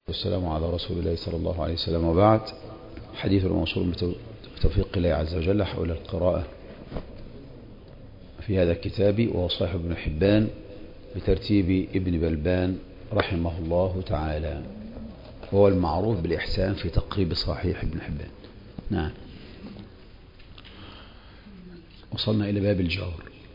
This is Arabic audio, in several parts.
والسلام على رسول الله صلى الله عليه وسلم، وبعد. حديث الموصول بتوفيق الله عز وجل حول القراءة في هذا الكتاب، وهو صحيح ابن حبان بترتيب ابن بلبان رحمه الله تعالى، وهو المعروف بالإحسان في تقريب صحيح ابن حبان. نعم، وصلنا إلى باب الجار.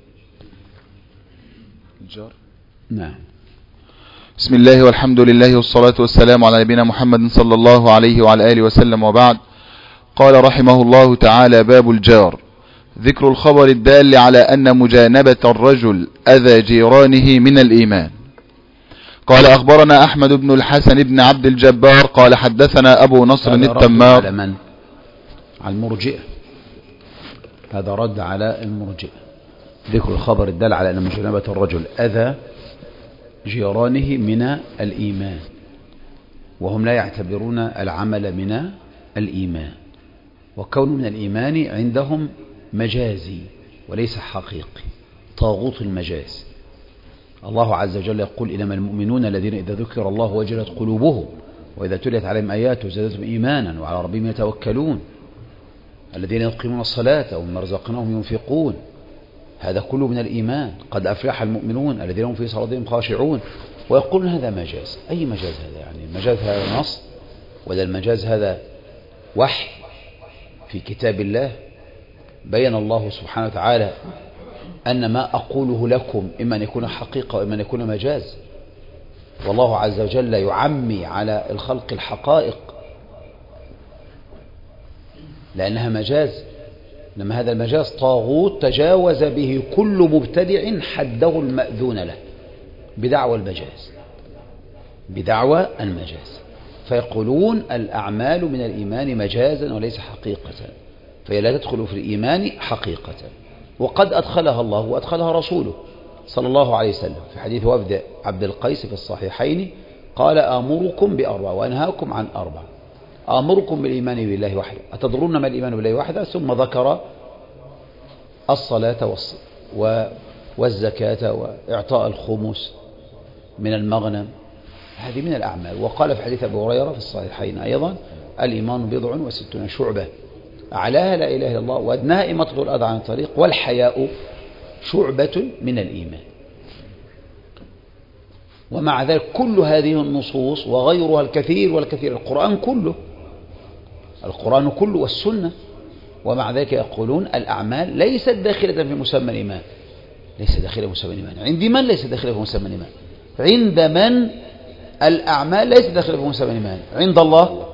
نعم. بسم الله والحمد لله والصلاة والسلام على نبينا محمد صلى الله عليه وعلى آله وسلم، وبعد. قال رحمه الله تعالى: باب الجار. ذكر الخبر الدال على أن مجانبة الرجل أذى جيرانه من الإيمان. قال: أخبرنا أحمد بن الحسن بن عبد الجبار قال: حدثنا أبو نصر التمار. على من؟ على المرجئة. هذا رد على المرجئة. ذكر الخبر الدال على أن مجانبة الرجل أذى جيرانه من الإيمان، وهم لا يعتبرون العمل من الإيمان، وكون من الإيمان عندهم مجازي وليس حقيقي، طاغوت المجاز. الله عز وجل يقول: إنما المؤمنون الذين إذا ذكر الله وجلت قلوبهم وإذا تليت عليهم آياته زادتهم إيمانا وعلى ربهم يتوكلون الذين يقيمون الصلاة ومما رزقناهم ينفقون. هذا كله من الإيمان. قد أفلح المؤمنون الذين هم في صلاتهم خاشعون. ويقولون هذا مجاز. أي مجاز هذا؟ يعني المجاز هذا نص، ولا المجاز هذا وحي في كتاب الله؟ بين الله سبحانه وتعالى أن ما أقوله لكم إما أن يكون حقيقة وإما أن يكون مجاز، والله عز وجل يعمي على الخلق الحقائق لأنها مجاز. لما هذا المجاز طاغوت تجاوز به كل مبتدع حده المأذون له بدعوى المجاز، بدعوى المجاز. فيقولون الأعمال من الإيمان مجازا وليس حقيقة، فهي لا تدخل في الإيمان حقيقة. وقد أدخلها الله وأدخلها رسوله صلى الله عليه وسلم في حديث وفد عبد القيس في الصحيحين: قال: آمركم بأربع وأنهاكم عن أربع. آمركم بالإيمان بالله وحده. أتدرون ما الإيمان بالله وحده؟ ثم ذكر الصلاة والزكاة وإعطاء الخمس من المغنم. هذه من الأعمال. وقال في حديث أبي هريرة في الصحيحين أيضا: الإيمان 60 شعبة، أعلاها لا إله إلا الله وأدناها إماطة الأذى عن الطريق، والحياء شعبة من الإيمان. ومع ذلك كل هذه النصوص وغيرها الكثير والكثير، القرآن كله والسنة، ومع ذلك يقولون الأعمال ليست داخلة في مسمى الإيمان. ليس داخلة في مسمى الإيمان. عند من ليس داخلة في مسمى الإيمان؟ عند من الأعمال ليس داخلة في مسمى الإيمان؟ عند الله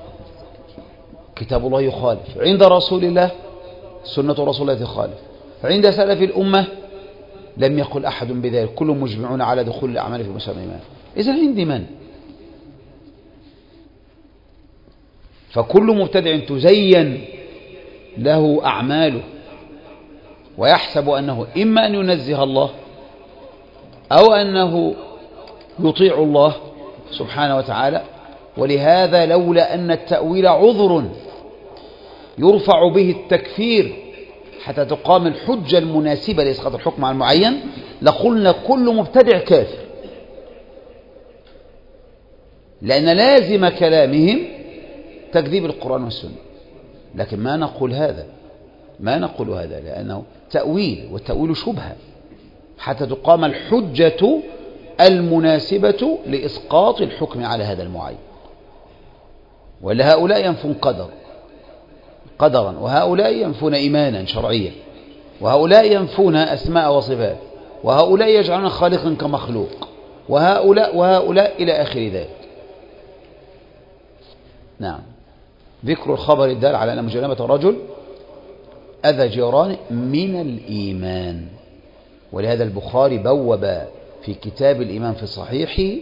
كتاب الله يخالف، عند رسول الله سنة رسول الله تخالف، عند سلف الأمة لم يقل أحد بذلك، كلهم مجمعون على دخول الأعمال في مسمى الإيمان. إذن عند من؟ فكل مبتدع تزين له أعماله ويحسب أنه إما أن ينزه الله أو أنه يطيع الله سبحانه وتعالى. ولهذا لولا أن التأويل عذر يرفع به التكفير حتى تقام الحجة المناسبة لإسقاط الحكم على المعين لقلنا كل مبتدع كافر، لأن لازم كلامهم تكذيب القرآن والسنة. لكن ما نقول هذا لأنه تأويل، والتأويل شبهة حتى تقام الحجة المناسبة لإسقاط الحكم على هذا المعين. ولهؤلاء ينفون قدرا، وهؤلاء ينفون إيمانا شرعيا، وهؤلاء ينفون أسماء وصفات، وهؤلاء يجعلون خالقا كمخلوق، وهؤلاء إلى آخر ذلك. نعم. ذكر الخبر الدال على أن مجانبة الرجل أذى جيرانه من الإيمان. ولهذا البخاري بوب في كتاب الإيمان في صحيحه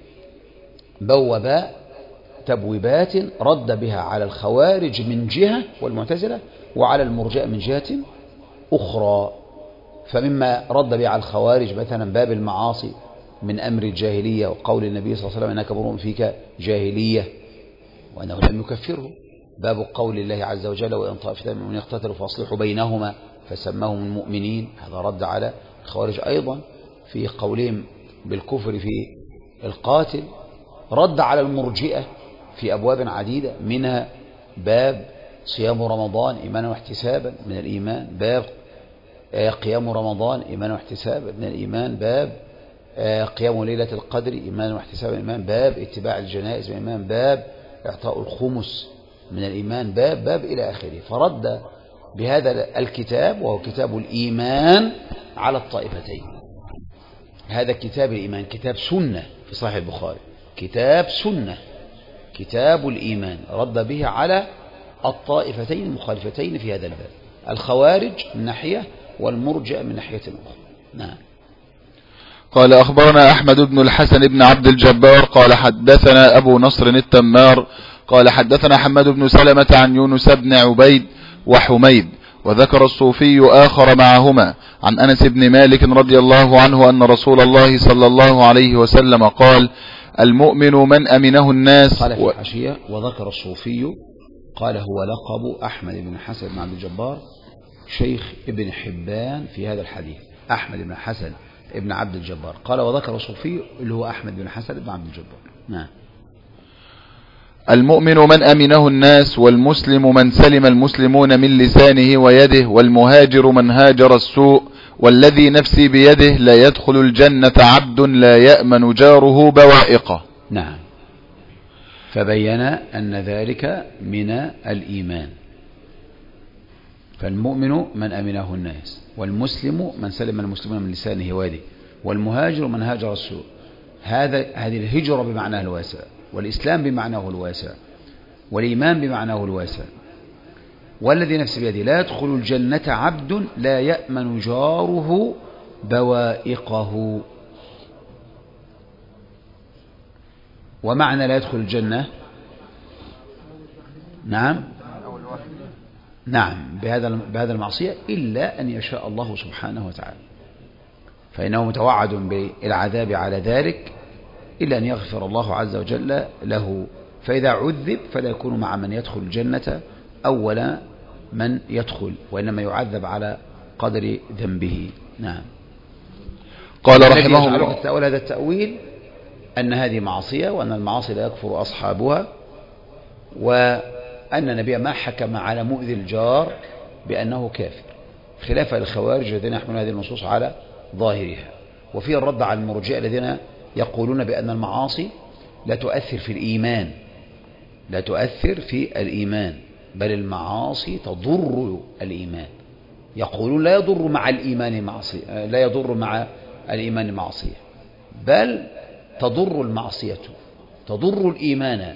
تبويبات رد بها على الخوارج من جهة والمعتزلة، وعلى المرجئة من جهة أخرى. فمما رد به على الخوارج مثلا باب المعاصي من أمر الجاهلية، وقول النبي صلى الله عليه وسلم: إنك امرؤ فيك جاهلية، وأنه لم يكفره. باب قول الله عز وجل: وإن طائفتان من المؤمنين اقتتلوا فأصلحوا بينهما فسماهم المؤمنين. هذا رد على الخوارج أيضا في قولهم بالكفر في القاتل رد على المرجئة في أبواب عديدة، منها باب صيام رمضان إيمانا واحتسابا من الإيمان، باب قيام رمضان إيمانا واحتسابا من الإيمان، باب قيام ليلة القدر إيمانا واحتسابا من الإيمان، باب اتباع الجنائز من الإيمان، باب إعطاء الخمس من الإيمان، باب إلى آخره. فرد بهذا الكتاب وهو كتاب الإيمان على الطائفتين. هذا كتاب الإيمان كتاب سنة في صحيح البخاري، كتاب سنة، كتاب الإيمان، رد به على الطائفتين المخالفتين في هذا الباب، الخوارج من ناحية والمرجئة من ناحية أخرى. نعم. قال أخبرنا أحمد بن الحسن بن عبد الجبار قال حدثنا أبو نصر التمار قال حدثنا حماد بن سلمة عن يونس بن عبيد وحميد، وذكر الصوفي آخر معهما عن أنس بن مالك رضي الله عنه أن رسول الله صلى الله عليه وسلم قال: المؤمن من أمنه الناس. قال في الحاشية: وذكر الصوفي، قال هو لقب أحمد بن حسن بن عبد الجبار شيخ ابن حبان في هذا الحديث، أحمد بن حسن ابن عبد الجبار. قال وذكر الصوفي اللي هو أحمد بن حسن بن عبد الجبار. نعم. المؤمن من أمنه الناس، والمسلم من سلم المسلمون من لسانه ويده، والمهاجر من هاجر السوء، والذي نفسي بيده لا يدخل الجنة عبد لا يأمن جاره بوائقه. نعم. فبين أن ذلك من الإيمان. فالمؤمن من أمنه الناس، والمسلم من سلم المسلمون من لسانه ويده، والمهاجر من هاجر السوء. هذه الهجرة بمعناه الواسع، والإسلام بمعناه الواسع، والإيمان بمعناه الواسع. والذي نفس بيده لا يدخل الجنة عبد لا يأمن جاره بوائقه. ومعنى لا يدخل الجنة، نعم بهذا المعصية إلا أن يشاء الله سبحانه وتعالى، فإنه متوعد بالعذاب على ذلك إلا أن يغفر الله عز وجل له. فإذا عذب فلا يكون مع من يدخل الجنة أول من يدخل، وإنما يعذب على قدر ذنبه. نعم. قال رحمه الله: التأويل هذا التأويل أن هذه معصية، وأن المعاصي لا يكفر أصحابها، وأن النبي ما حكم على مؤذي الجار بأنه كافر، خلافا للخوارج الذين يحملون هذه النصوص على ظاهرها. وفيه الرد على المرجئة الذين يقولون بأن المعاصي لا تؤثر في الإيمان، لا تؤثر في الإيمان، بل المعاصي تضر الإيمان. يقولون لا يضر مع الإيمان معصية، لا يضر مع الإيمان معصية، بل تضر المعصية، تضر الإيمان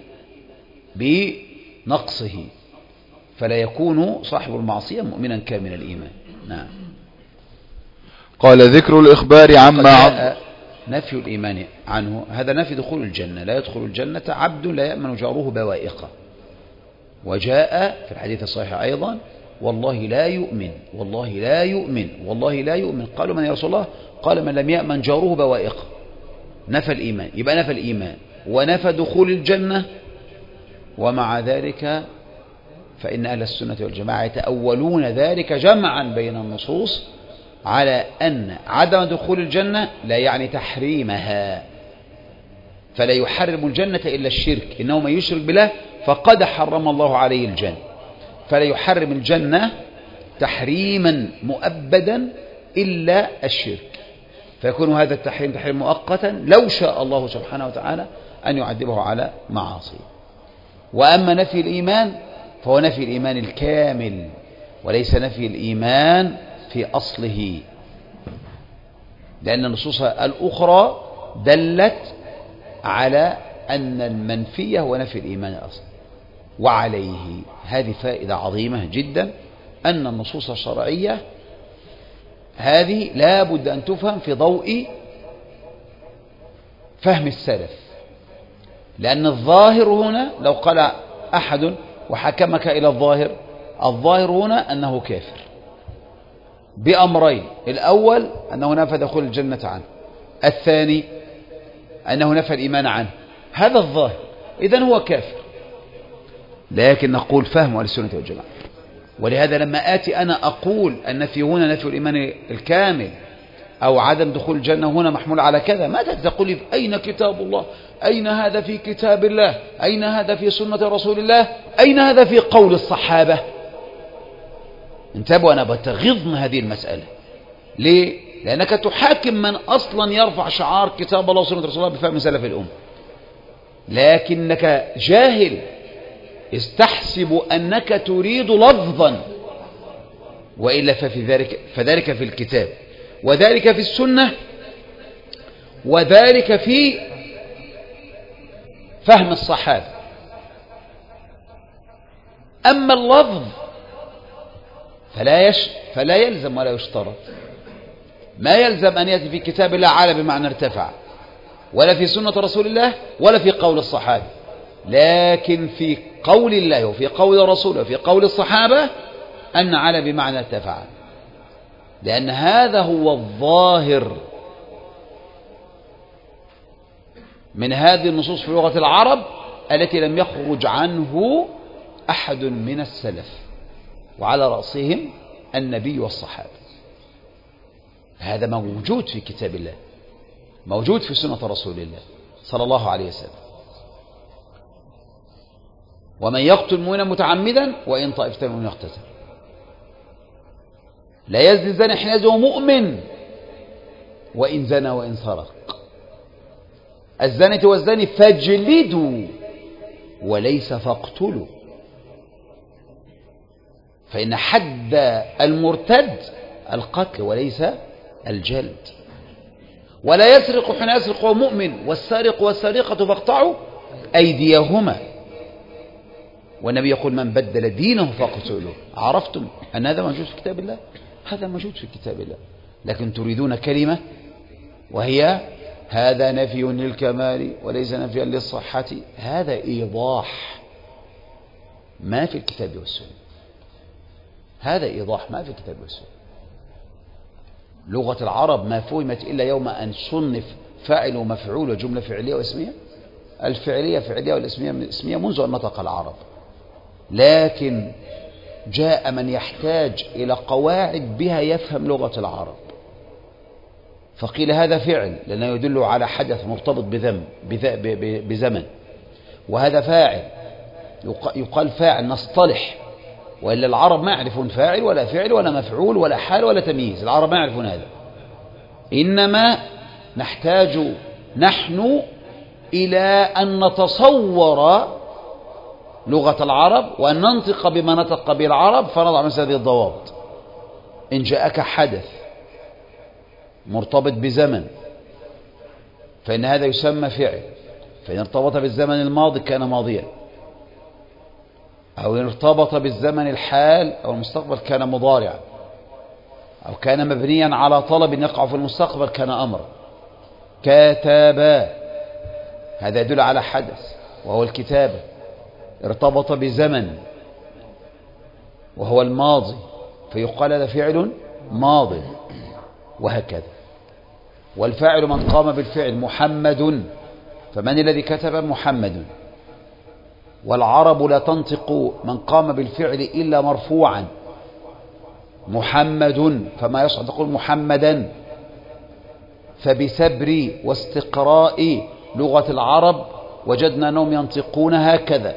بنقصه، فلا يكون صاحب المعصية مؤمنا كامل الإيمان. نعم. قال: ذكر الإخبار عما نفي الإيمان عنه، هذا نفي دخول الجنة، لا يدخل الجنة عبد لا يأمن جاره بوائقه. وجاء في الحديث الصحيح أيضا: والله لا يؤمن، والله لا يؤمن، والله لا يؤمن. قالوا: من يا رسول الله؟ قال: من لم يأمن جاره بوائقه. نفى الإيمان، يبقى نفى الإيمان ونفى دخول الجنة. ومع ذلك فإن أهل السنة والجماعة يتأولون ذلك جمعا بين النصوص على أن عدم دخول الجنة لا يعني تحريمها، فلا يحرم الجنة إلا الشرك، إنه من يشرك بالله فقد حرم الله عليه الجنة، فلا يحرم الجنة تحريما مؤبدا إلا الشرك، فيكون هذا التحريم تحريم مؤقتا لو شاء الله سبحانه وتعالى أن يعذبه على معاصيه. وأما نفي الإيمان فهو نفي الإيمان الكامل، وليس نفي الإيمان في أصله، لأن النصوص الأخرى دلت على أن المنفي هو نفي الإيمان الأصل. وعليه هذه فائدة عظيمة جدا، أن النصوص الشرعية هذه لا بد أن تفهم في ضوء فهم السلف، لأن الظاهر هنا لو قال أحد وحكمك إلى الظاهر، الظاهر هنا أنه كافر بأمرين: الأول أنه نفى دخول الجنة عنه، الثاني أنه نفى الإيمان عنه. هذا الظاهر، إذن هو كافر. لكن نقول فهم أهل السنة والجماعة، ولهذا لما آتي أنا أقول النفي هنا نفي الإيمان الكامل أو عدم دخول الجنة هنا محمول على كذا. ما تقول لي أين كتاب الله؟ أين هذا في كتاب الله؟ أين هذا في سنة رسول الله؟ أين هذا في قول الصحابة؟ انتبهوا، أنا بتغضن هذه المسألة. ليه؟ لأنك تحاكم من أصلا يرفع شعار كتاب الله وسنة رسول الله بفهم سلف الأمة، لكنك جاهل استحسب أنك تريد لفظا، وإلا فذلك في الكتاب، وذلك في السنة، وذلك في فهم الصحابة. أما اللفظ فلا يلزم ولا يشترط. ما يلزم أن يأتي في كتاب الله على بمعنى ارتفع، ولا في سنة رسول الله، ولا في قول الصحابة، لكن في قول الله وفي قول رسوله وفي قول الصحابة أن على بمعنى ارتفع، لأن هذا هو الظاهر من هذه النصوص في لغة العرب التي لم يخرج عنه أحد من السلف، وعلى رأسهم النبي والصحابة. هذا موجود في كتاب الله، موجود في سنة رسول الله صلى الله عليه وسلم. ومن يقتل مؤمنا متعمدا وإن طائفتان من يقتتل لا يزني الزاني حين يزني مؤمن وإن زنى وإن سرق. الزانية والزاني فاجلدوا وليس فاقتلوا، فإن حد المرتد القتل وليس الجلد. ولا يسرق حين يسرق وهو مؤمن والسارق والسارقة فاقطعوا أيديهما. والنبي يقول من بدل دينه فاقتلوه. عرفتم أن هذا موجود في كتاب الله؟ هذا موجود في كتاب الله، لكن تريدون كلمة وهي هذا نفي للكمال وليس نفيا للصحة. هذا إيضاح ما في الكتاب والسنة، هذا إيضاح ما في الكتاب والسنة. لغة العرب ما فهمت إلا يوم أن صنف فاعل ومفعول وجملة فعلية واسمية. الفعلية فعلية والاسمية اسمية منذ أن نطق العرب، لكن جاء من يحتاج إلى قواعد بها يفهم لغة العرب، فقيل هذا فعل لأنه يدل على حدث مرتبط بزمن، وهذا فاعل يقال فاعل نصطلح، وإلا العرب ما يعرفون فاعل ولا فعل ولا مفعول ولا حال ولا تمييز. العرب ما يعرفون هذا، إنما نحتاج نحن إلى أن نتصور لغة العرب وأن ننطق بما نطق به العرب، فنضع مثل هذه الضوابط. إن جاءك حدث مرتبط بزمن فإن هذا يسمى فعل، فإن ارتبط بالزمن الماضي كان ماضيا، أو إن ارتبط بالزمن الحال أو المستقبل كان مضارعا، أو كان مبنيا على طلب يقع في المستقبل كان أمرا. كتابا هذا يدل على حدث وهو الكتابة، ارتبط بزمن وهو الماضي فيقال هذا فعل ماض، وهكذا. والفاعل من قام بالفعل محمد، فمن الذي كتب؟ محمد. والعرب لا تنطق من قام بالفعل إلا مرفوعا، محمد، فما يصعد تقول محمدا. فبسبر واستقراء لغة العرب وجدنا أنهم ينطقون هكذا.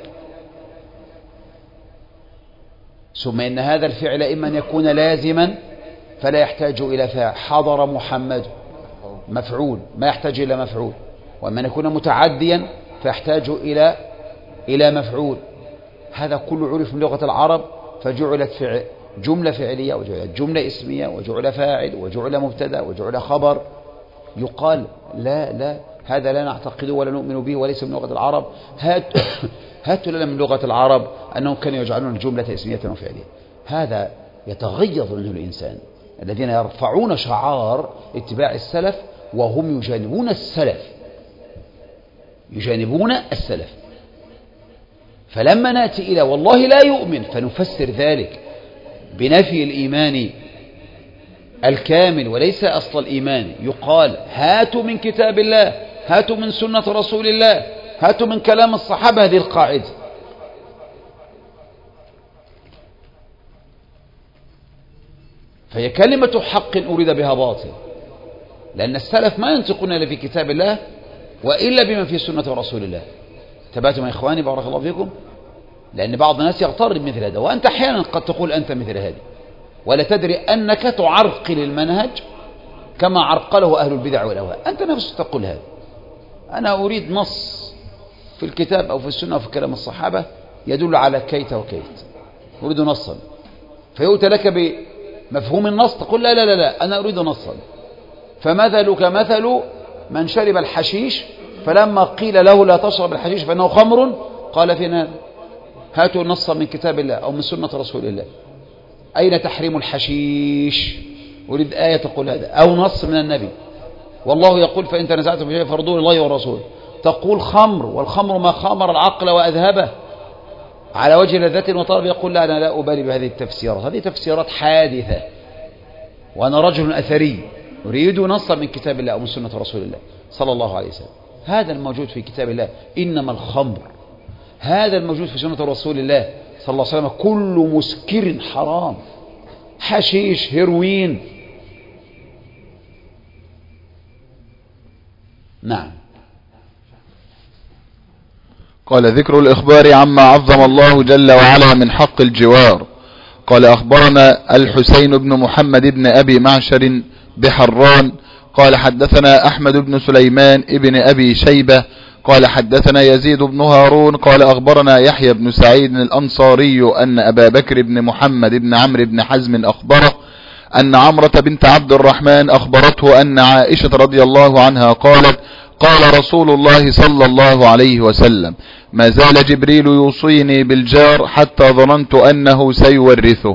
ثم إن هذا الفعل إما أن يكون لازما فلا يحتاج إلى فاعل، حضر محمد مفعول ما يحتاج إلى مفعول، وأما أن يكون متعديا فيحتاج إلى مفعول. هذا كله عرف من لغة العرب، فجعلت جملة فعلية وجعلت جملة اسمية وجعل فاعل وجعل مبتدا وجعل خبر. يقال لا هذا لا نعتقده ولا نؤمن به وليس من لغة العرب. هاتوا لنا من لغة العرب أنهم كانوا يجعلون الجملة اسمية وفعلية. هذا يتغيظ منه الإنسان الذين يرفعون شعار اتباع السلف وهم يجانبون السلف. فلما نأتي إلى والله لا يؤمن فنفسر ذلك بنفي الإيمان الكامل وليس أصل الإيمان. يقال هاتوا من كتاب الله، هاتوا من سنة رسول الله، هاتوا من كلام الصحابة هذه القاعدة. فهي كلمة حق أريد بها باطل، لأن السلف ما ينطقون إلا في كتاب الله وإلا بما في سنة رسول الله. تبعتم يا إخواني بارك الله فيكم؟ لأن بعض الناس يغتر بمثل هذا، وأنت أحيانا قد تقول أنت مثل هذه ولا تدري أنك تعرقل المنهج كما عرقله أهل البدع والأهواء. أنت نفسك تقول هذا، أنا أريد نص في الكتاب أو في السنة أو في كلام الصحابة يدل على كيت وكيت، أريد نصا، فيؤتى لك بمفهوم النص تقول لا لا لا لا أنا أريد نصا. فمثلك مثل من شرب الحشيش فلما قيل له لا تشرب الحشيش فإنه خمر قال فينا هاتوا نصا من كتاب الله أو من سنة رسول الله. أين تحريم الحشيش؟ أريد آية تقول هذا أو نص من النبي. والله يقول فإن تنازعتم في شيء فردوه الله والرسول. تقول خمر، والخمر ما خامر العقل وأذهبه على وجه لذة وطلب، يقول لا أنا لا أبالي بهذه التفسيرات، هذه تفسيرات حادثة وأنا رجل أثري أريد نصا من كتاب الله أو من سنة رسول الله صلى الله عليه وسلم. هذا الموجود في كتاب الله إنما الخمر، هذا الموجود في سنة رسول الله صلى الله عليه وسلم كل مسكر حرام، حشيش، هيروين. نعم. قال ذكر الإخبار عما عظم الله جل وعلا من حق الجوار. قال أخبرنا الحسين بن محمد بن أبي معشر بحران قال حدثنا أحمد بن سليمان ابن أبي شيبة قال حدثنا يزيد بن هارون قال أخبرنا يحيى بن سعيد الأنصاري أن أبا بكر بن محمد بن عمرو بن حزم أخبره أن عمرة بنت عبد الرحمن أخبرته أن عائشة رضي الله عنها قالت قال رسول الله صلى الله عليه وسلم ما زال جبريل يوصيني بالجار حتى ظننت أنه سيورثه.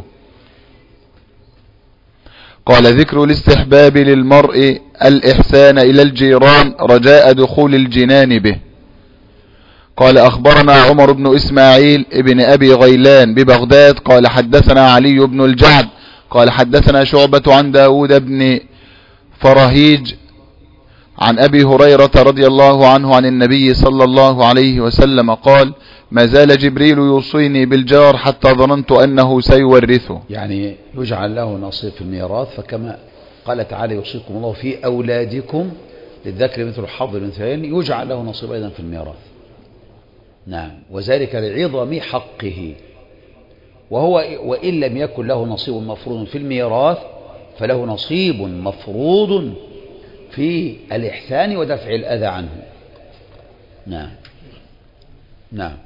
قال ذكر الاستحباب للمرء الإحسان إلى الجيران رجاء دخول الجنان به. قال أخبرنا عمر بن إسماعيل ابن أبي غيلان ببغداد قال حدثنا علي بن الجعد قال حدثنا شعبة عن داود بن فرهيج عن أبي هريرة رضي الله عنه عن النبي صلى الله عليه وسلم قال ما زال جبريل يوصيني بالجار حتى ظننت أنه سيورثه، يعني يجعل له نصيب في الميراث. فكما قال تعالى يوصيكم الله في أولادكم للذكر مثل حظ الأنثيين يجعل له نصيب أيضا في الميراث. نعم، وذلك لعظم حقه. وهو وإن لم يكن له نصيب مفروض في الميراث فله نصيب مفروض في الإحسان ودفع الأذى عنه. نعم نعم.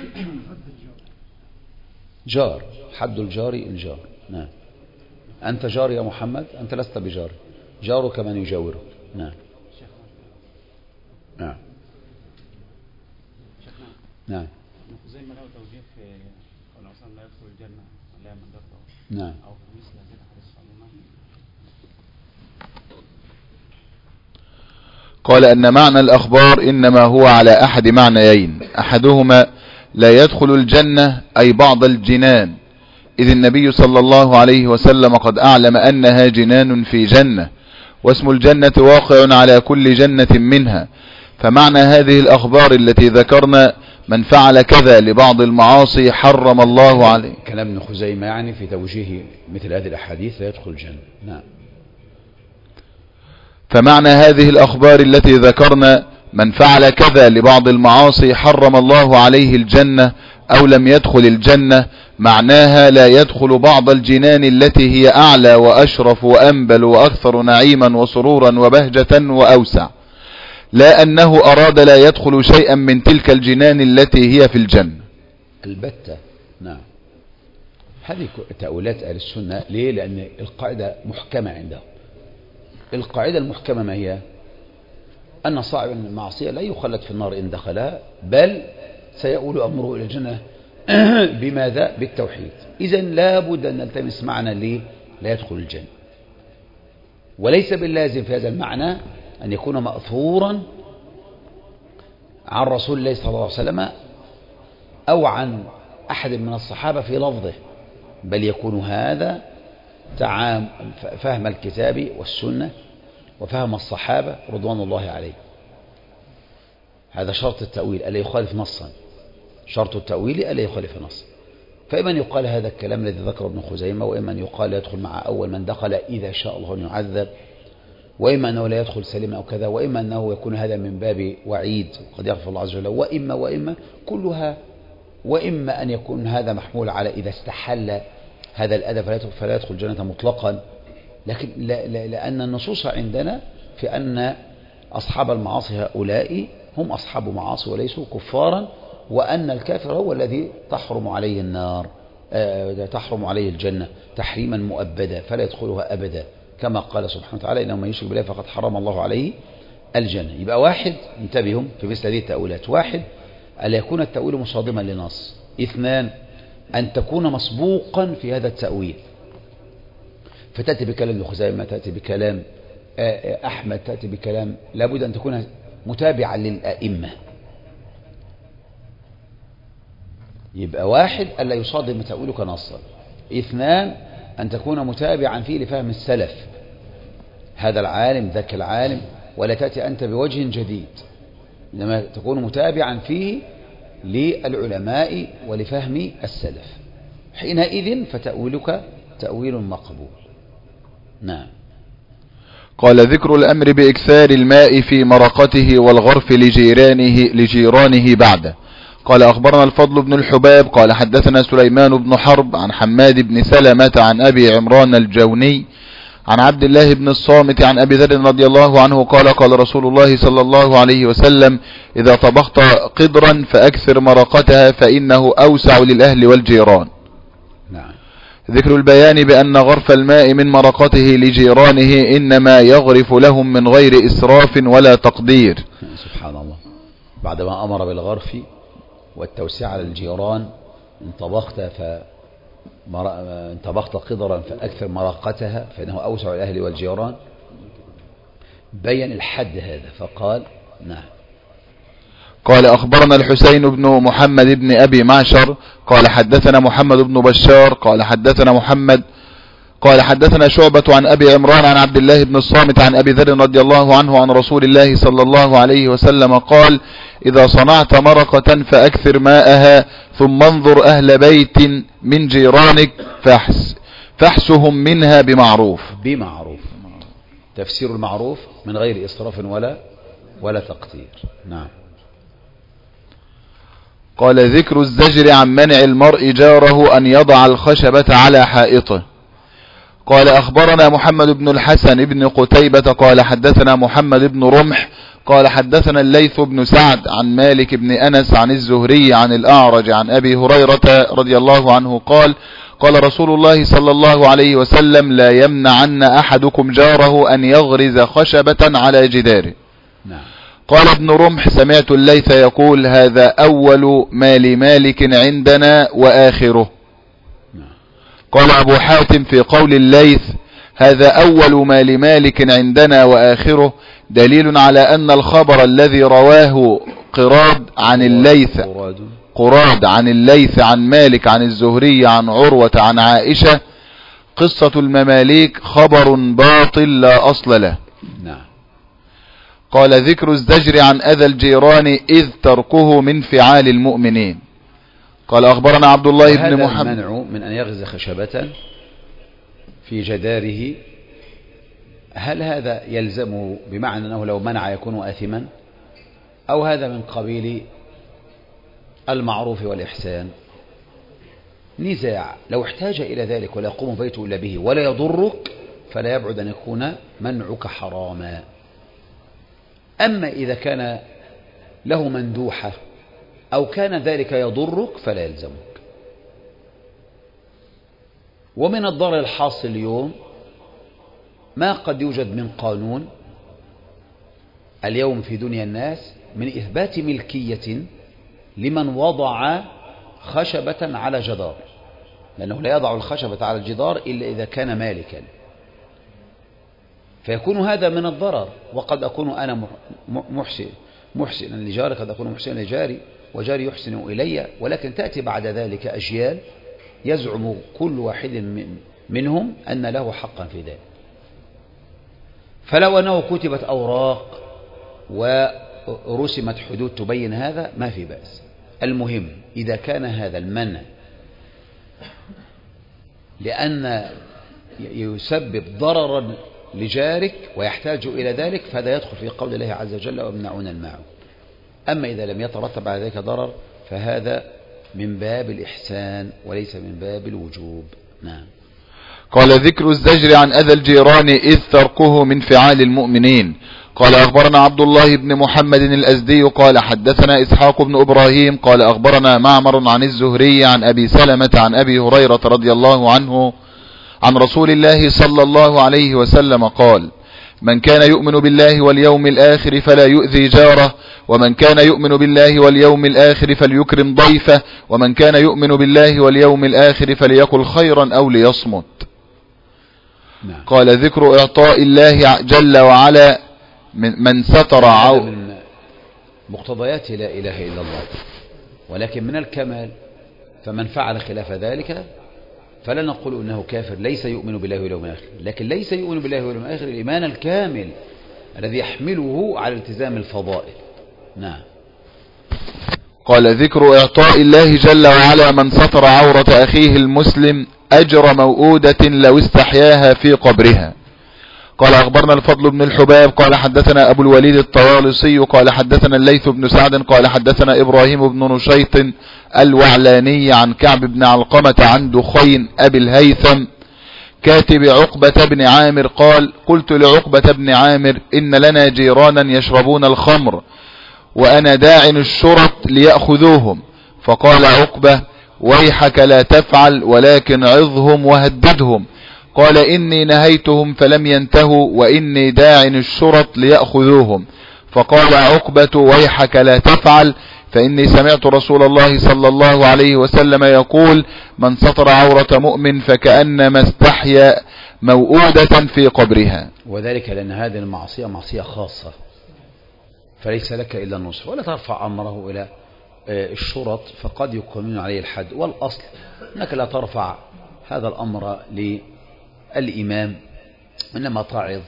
جار، حد الجار الجار. نعم. أنت جار يا محمد؟ أنت لست بجار، جارك من يجاورك. نعم نعم نعم. زي ما له توجيه في قول عصام لا يدخل الجنة لا من دخله. نعم. أو في مثل هذه الحديث عموما. قال أن معنى الأخبار إنما هو على أحد معنيين، أحدهما لا يدخل الجنة أي بعض الجنان، إذ النبي صلى الله عليه وسلم قد أعلم أنها جنان في جنة، واسم الجنة واقع على كل جنة منها. فمعنى هذه الأخبار التي ذكرنا من فعل كذا لبعض المعاصي حرم الله عليه. كلام ابن خزيمة يعني في توجيه مثل هذه الأحاديث لا يدخل الجنة. نعم. فمعنى هذه الأخبار التي ذكرنا من فعل كذا لبعض المعاصي حرم الله عليه الجنة أو لم يدخل الجنة، معناها لا يدخل بعض الجنان التي هي أعلى وأشرف وأنبل وأكثر نعيما وسرورا وبهجة وأوسع، لا أنه أراد لا يدخل شيئا من تلك الجنان التي هي في الجنة البتة. نعم. هذه تأويلات أهل السنة. ليه؟ لأن القاعدة محكمة عندهم. القاعدة المحكمة ما هي؟ أن صاحب المعصية لا يخلد في النار إن دخلها، بل سيؤول أمره إلى الجنة. بماذا؟ بالتوحيد. إذن لا بد أن نلتمس معنى ليه لا يدخل الجنة، وليس باللازم في هذا المعنى أن يكون مأثورا عن رسول الله صلى الله عليه وسلم أو عن أحد من الصحابة في لفظه، بل يكون هذا فهم الكتاب والسنة وفهم الصحابة رضوان الله عليه. هذا شرط التأويل ألا يخالف نصا، شرط التأويل ألا يخالف نصا. فإما أن يقال هذا الكلام الذي ذكره ابن خزيمة، وإما أن يقال يدخل مع أول من دخل إذا شاء الله أن يعذب، وإما أنه لا يدخل سليما أو كذا، وإما أنه يكون هذا من باب وعيد قد يغفر الله عز وجل، وإما كلها، وإما أن يكون هذا محمول على إذا استحل هذا الأذى فلا يدخل الجنة مطلقا. لكن لأن النصوص عندنا في أن أصحاب المعاصي هؤلاء هم أصحاب معاصي وليسوا كفارا، وأن الكافر هو الذي تحرم عليه النار، تحرم عليه الجنة تحريما مؤبدا فلا يدخلها أبدا، كما قال سبحانه وتعالى إنه من يشرك بالله فقد حرم الله عليه الجنة. يبقى واحد، انتبهوا في مثل هذه التأويلات: واحد، ألا يكون التأويل مصادما لنص. اثنان، أن تكون مسبوقا في هذا التأويل، فتأتي بكلام خزيمة، تأتي بكلام أحمد، تأتي بكلام، لابد أن تكون متابعا للأئمة. يبقى واحد، ألا يصادم تأويلك نصا. اثنان، أن تكون متابعا فيه لفهم السلف، هذا العالم ذاك العالم، ولا تأتي أنت بوجه جديد، إنما تكون متابعا فيه للعلماء ولفهم السلف. حينئذ فتأويلك تأويل مقبول. نعم. قال: ذكر الأمر بإكثار الماء في مرقته والغرف لجيرانه بعده. قال: أخبرنا الفضل بن الحباب قال حدثنا سليمان بن حرب عن حماد بن سلمة عن أبي عمران الجوني عن عبد الله بن الصامت عن أبي ذر رضي الله عنه قال: قال رسول الله صلى الله عليه وسلم: إذا طبخت قدرا فأكثر مرقتها فإنه أوسع للأهل والجيران. نعم. ذكر البيان بأن غرف الماء من مرقته لجيرانه إنما يغرف لهم من غير إسراف ولا تقدير. سبحان الله، بعدما أمر بالغرف والتوسيع على الجيران: إن طبخت قدرا فأكثر مرقتها فإنه أوسع الأهل والجيران، بين الحد هذا فقال: نعم. قال: أخبرنا الحسين بن محمد بن أبي معشر قال حدثنا محمد بن بشار قال حدثنا شعبة عن أبي عمران عن عبد الله بن الصامت عن أبي ذر رضي الله عنه عن رسول الله صلى الله عليه وسلم قال: إذا صنعت مرقة فأكثر ماءها ثم انظر أهل بيت من جيرانك فاحسهم منها بمعروف. تفسير المعروف من غير إسراف ولا تقتير. نعم. قال: ذكر الزجر عن منع المرء جاره أن يضع الخشبة على حائطه. قال: أخبرنا محمد بن الحسن بن قتيبة قال حدثنا محمد بن رمح قال حدثنا الليث بن سعد عن مالك بن أنس عن الزهري عن الأعرج عن أبي هريرة رضي الله عنه قال: قال رسول الله صلى الله عليه وسلم: لا يمنعن أحدكم جاره أن يغرز خشبة على جداره. نعم. قال ابن رمح: سمعت الليث يقول: هذا أول ما لمالك عندنا وآخره. قال أبو حاتم في قول الليث: هذا أول ما لمالك عندنا وآخره دليل على أن الخبر الذي رواه قراد عن الليث عن مالك عن الزهري عن عروة عن عائشة قصة المماليك خبر باطل لا أصل له. نعم. قال: ذكر الزجر عن أذى الجيران إذ تركه من فعال المؤمنين. قال: أخبرنا عبد الله بن محمد. المنع من أن يغز خشبة في جداره، هل هذا يلزمه بمعنى أنه لو منع يكون آثما، أو هذا من قبيل المعروف والإحسان؟ نزاع. لو احتاج إلى ذلك ولا يقوم بيته إلا به ولا يضرك فلا يبعد أن يكون منعك حراما. أما إذا كان له مندوحة أو كان ذلك يضرك فلا يلزمك. ومن الضرر الحاصل اليوم ما قد يوجد من قانون اليوم في دنيا الناس من إثبات ملكية لمن وضع خشبة على جدار، لأنه لا يضع الخشبة على الجدار إلا إذا كان مالكا، فيكون هذا من الضرر. وقد أكون أنا محسنا لجاري، قد أكون محسنا لجاري وجاري يحسن إلي، ولكن تأتي بعد ذلك أجيال يزعم كل واحد منهم أن له حقا في ذلك. فلو أنه كتبت أوراق ورسمت حدود تبين هذا ما في بأس. المهم إذا كان هذا المنع لأن يسبب ضررا لجارك ويحتاج إلى ذلك فهذا يدخل في قول الله عز وجل ويمنعون الماعون. أما إذا لم يترتب على ذلك ضرر فهذا من باب الإحسان وليس من باب الوجوب. نعم. قال ذكر الزجر عن أذى الجيران إذ تركه من فعال المؤمنين. قال أخبرنا عبد الله بن محمد الأزدي قال حدثنا إسحاق بن إبراهيم قال أخبرنا معمر عن الزهري عن أبي سلمة عن أبي هريرة رضي الله عنه عن رسول الله صلى الله عليه وسلم قال من كان يؤمن بالله واليوم الآخر فلا يؤذي جاره ومن كان يؤمن بالله واليوم الآخر فليكرم ضيفه ومن كان يؤمن بالله واليوم الآخر فليقل خيرا أو ليصمت. نعم. قال ذكر إعطاء الله جل وعلا من ستر من مقتضيات لا إله إلا الله، ولكن من الكمال فمن فعل خلاف ذلك فلا نقول إنه كافر ليس يؤمن بالله واليوم الآخر، لكن ليس يؤمن بالله واليوم الآخر الإيمان الكامل الذي يحمله على التزام الفضائل. نعم. قال ذكر إعطاء الله جل وعلا من ستر عورة أخيه المسلم أجر موؤودة لو استحياها في قبرها. قال أخبرنا الفضل بن الحباب قال حدثنا أبو الوليد الطوالسي قال حدثنا الليث بن سعد قال حدثنا إبراهيم بن نشيط الوعلاني عن كعب بن علقمة عن دخين أبي الهيثم كاتب عقبة بن عامر قال قلت لعقبة بن عامر إن لنا جيرانا يشربون الخمر وأنا داعن الشرط ليأخذوهم، فقال عقبة ويحك لا تفعل ولكن عظهم وهددهم. قال إني نهيتهم فلم ينتهوا وإني داعن الشرط ليأخذوهم. فقال عقبة ويحك لا تفعل فإني سمعت رسول الله صلى الله عليه وسلم يقول من سطر عورة مؤمن فكأنما استحيا موؤودة في قبرها. وذلك لأن هذه المعصية معصية خاصة فليس لك إلا النصر ولا ترفع أمره إلى الشرط فقد يقيمون عليه الحد، والأصل أنك لا ترفع هذا الأمر للإمام إنما تعظ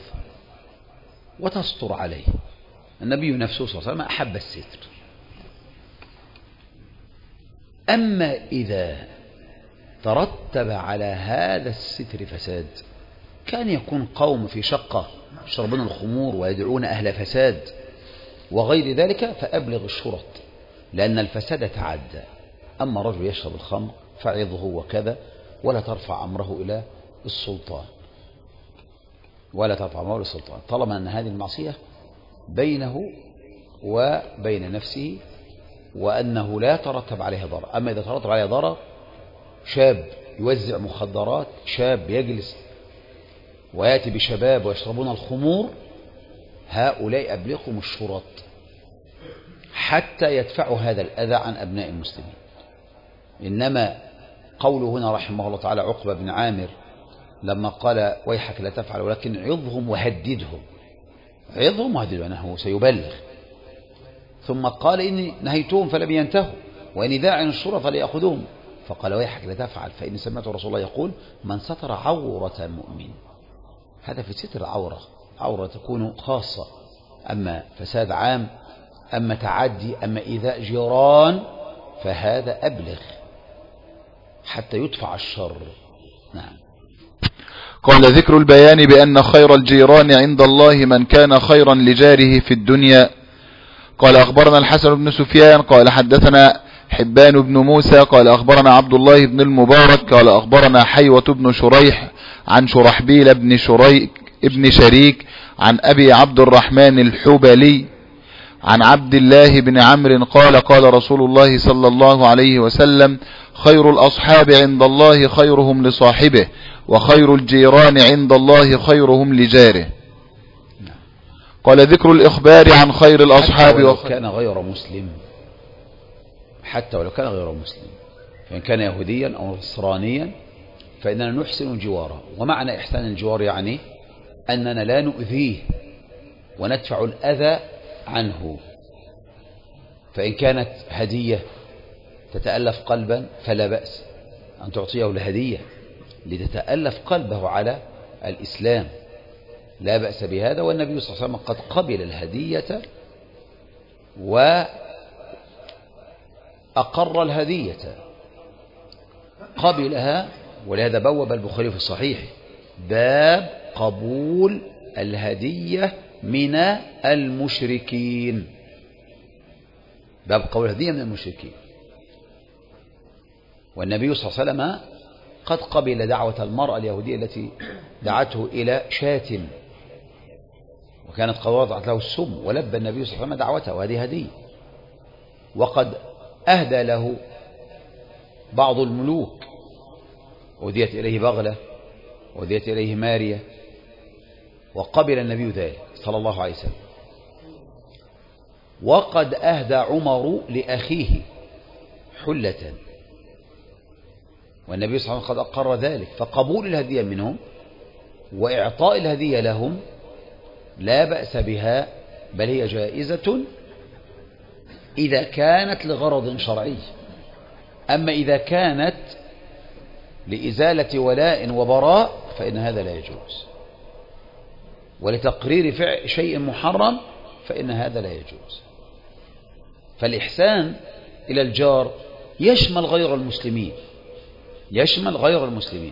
وتستر عليه. النبي نفسه صلى الله عليه وسلم أحب الستر. أما إذا ترتب على هذا الستر فساد كان يكون قوم في شقة يشربون الخمور ويدعون أهل فساد وغير ذلك فأبلغ الشرط لأن الفساد تعدى. أما رجل يشرب الخمر فعظه وكذا ولا ترفع أمره إلى السلطان طالما أن هذه المعصية بينه وبين نفسه وأنه لا ترتب عليها ضرر. أما إذا ترتب عليها ضرر شاب يوزع مخدرات، شاب يجلس ويأتي بشباب ويشربون الخمور، هؤلاء أبلغهم الشرط حتى يدفعوا هذا الأذى عن أبناء المسلمين. إنما قوله هنا رحمه الله تعالى عقبة بن عامر لما قال ويحك لا تفعل ولكن عظهم وهددهم، عظهم وهددهم أنه سيبلغ، ثم قال إني نهيتهم فلم ينتهوا وإني داعن الشرط فليأخذوهم، فقال ويحك لا تفعل فإني سمعت رسول الله يقول من ستر عورة مؤمن. هذا في ستر عورة تكون خاصة، أما فساد عام، أما تعدي، أما إيذاء جيران فهذا أبلغ حتى يدفع الشر. نعم. قال ذكر البيان بأن خير الجيران عند الله من كان خيرا لجاره في الدنيا. قال أخبرنا الحسن بن سفيان قال حدثنا حبان بن موسى قال أخبرنا عبد الله بن المبارك قال أخبرنا حيوة بن شريح عن شرحبيل ابن شريك عن أبي عبد الرحمن الحبلي عن عبد الله بن عمرو قال قال رسول الله صلى الله عليه وسلم خير الأصحاب عند الله خيرهم لصاحبه وخير الجيران عند الله خيرهم لجاره. قال ذكر الإخبار عن خير الأصحاب حتى ولو كان غير مسلم، فإن كان يهوديا أو نصرانيا فإننا نحسن جواره. ومعنى إحسان الجوار يعني أننا لا نؤذيه وندفع الأذى عنه. فإن كانت هدية تتألف قلبا فلا بأس أن تعطيه الهدية لتتألف قلبه على الإسلام، لا بأس بهذا. والنبي صلى الله عليه وسلم قد قبل الهدية وأقر الهدية، قبلها. ولهذا بوب البخاري في الصحيح باب قبول الهدية من المشركين. باب قول الهدية من المشركين. والنبي صلى الله عليه وسلم قد قبل دعوة المرأة اليهودية التي دعته إلى شاة، وكانت قد وضعت له السم، ولبى النبي صلى الله عليه وسلم دعوته، وهذه هدية. وقد أهدى له بعض الملوك، أهديت إليه بغلة، أهديت إليه مارية، وقبل النبي ذلك صلى الله عليه وسلم. وقد أهدى عمر لأخيه حلة، والنبي صلى الله عليه وسلم قد أقر ذلك. فقبول الهدية منهم وإعطاء الهدية لهم لا بأس بها، بل هي جائزة إذا كانت لغرض شرعي. أما إذا كانت لإزالة ولاء وبراء فإن هذا لا يجوز، ولتقرير فعل شيء محرم فإن هذا لا يجوز. فالإحسان إلى الجار يشمل غير المسلمين، يشمل غير المسلمين،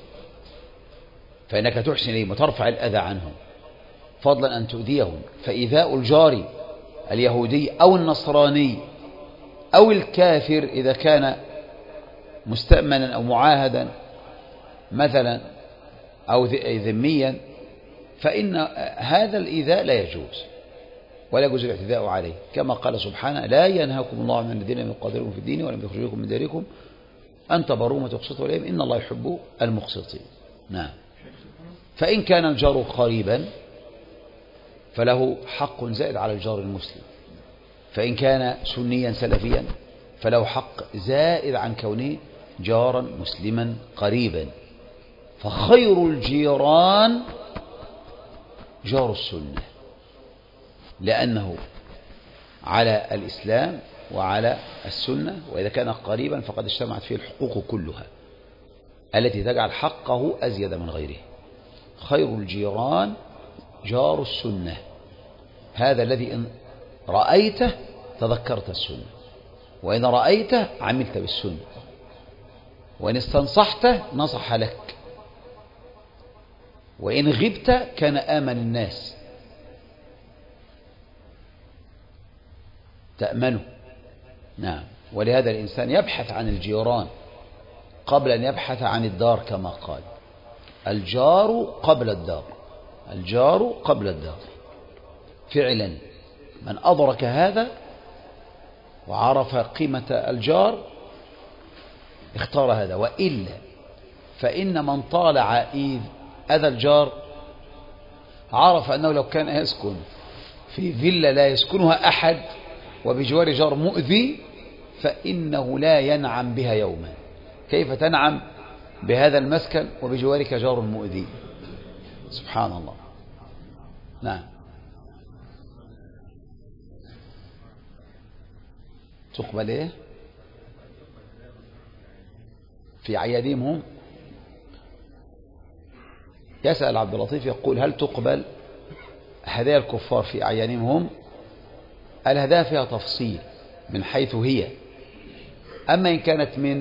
فإنك تحسن إليهم وترفع الأذى عنهم فضلا أن تؤذيهم. فإيذاء الجار اليهودي أو النصراني أو الكافر إذا كان مستأمنا أو معاهدا مثلا أو ذميا، فإن هذا الإيذاء لا يجوز، ولا يجوز الاعتداء عليه، كما قال سبحانه: لا ينهاكم الله عن الذين لم يقاتلوكم في الدين ولم يخرجوكم من ديركم أن تبروهم وتقسطوا إليهم إن الله يحب المقسطين. نعم. فإن كان الجار قريبا فله حق زائد على الجار المسلم، فإن كان سنيا سلفيا فله حق زائد عن كونه جارا مسلما قريبا. فخير الجيران جار السنة، لأنه على الإسلام وعلى السنة، وإذا كان قريبا فقد اجتمعت فيه الحقوق كلها التي تجعل حقه أزيد من غيره. خير الجيران جار السنة، هذا الذي إن رأيته تذكرت السنة، وإن رأيته عملت بالسنة، وإن استنصحته نصح لك، وإن غبت كان آمن الناس تأمنه. نعم. ولهذا الإنسان يبحث عن الجيران قبل أن يبحث عن الدار، كما قال: الجار قبل الدار، الجار قبل الدار. فعلا من أدرك هذا وعرف قيمة الجار اختار هذا، وإلا فإن من طالع أذى الجار عرف أنه لو كان يسكن في فيلا لا يسكنها أحد وبجوار جار مؤذي فإنه لا ينعم بها يوما. كيف تنعم بهذا المسكن وبجوارك جار مؤذي؟ سبحان الله. نعم. تقبل إيه؟ في أعيادهم هم؟ يسأل عبد اللطيف يقول: هل تقبل هدايا الكفار في أعيانهم هم؟ الهدايا فيها تفصيل من حيث هي، أما إن كانت من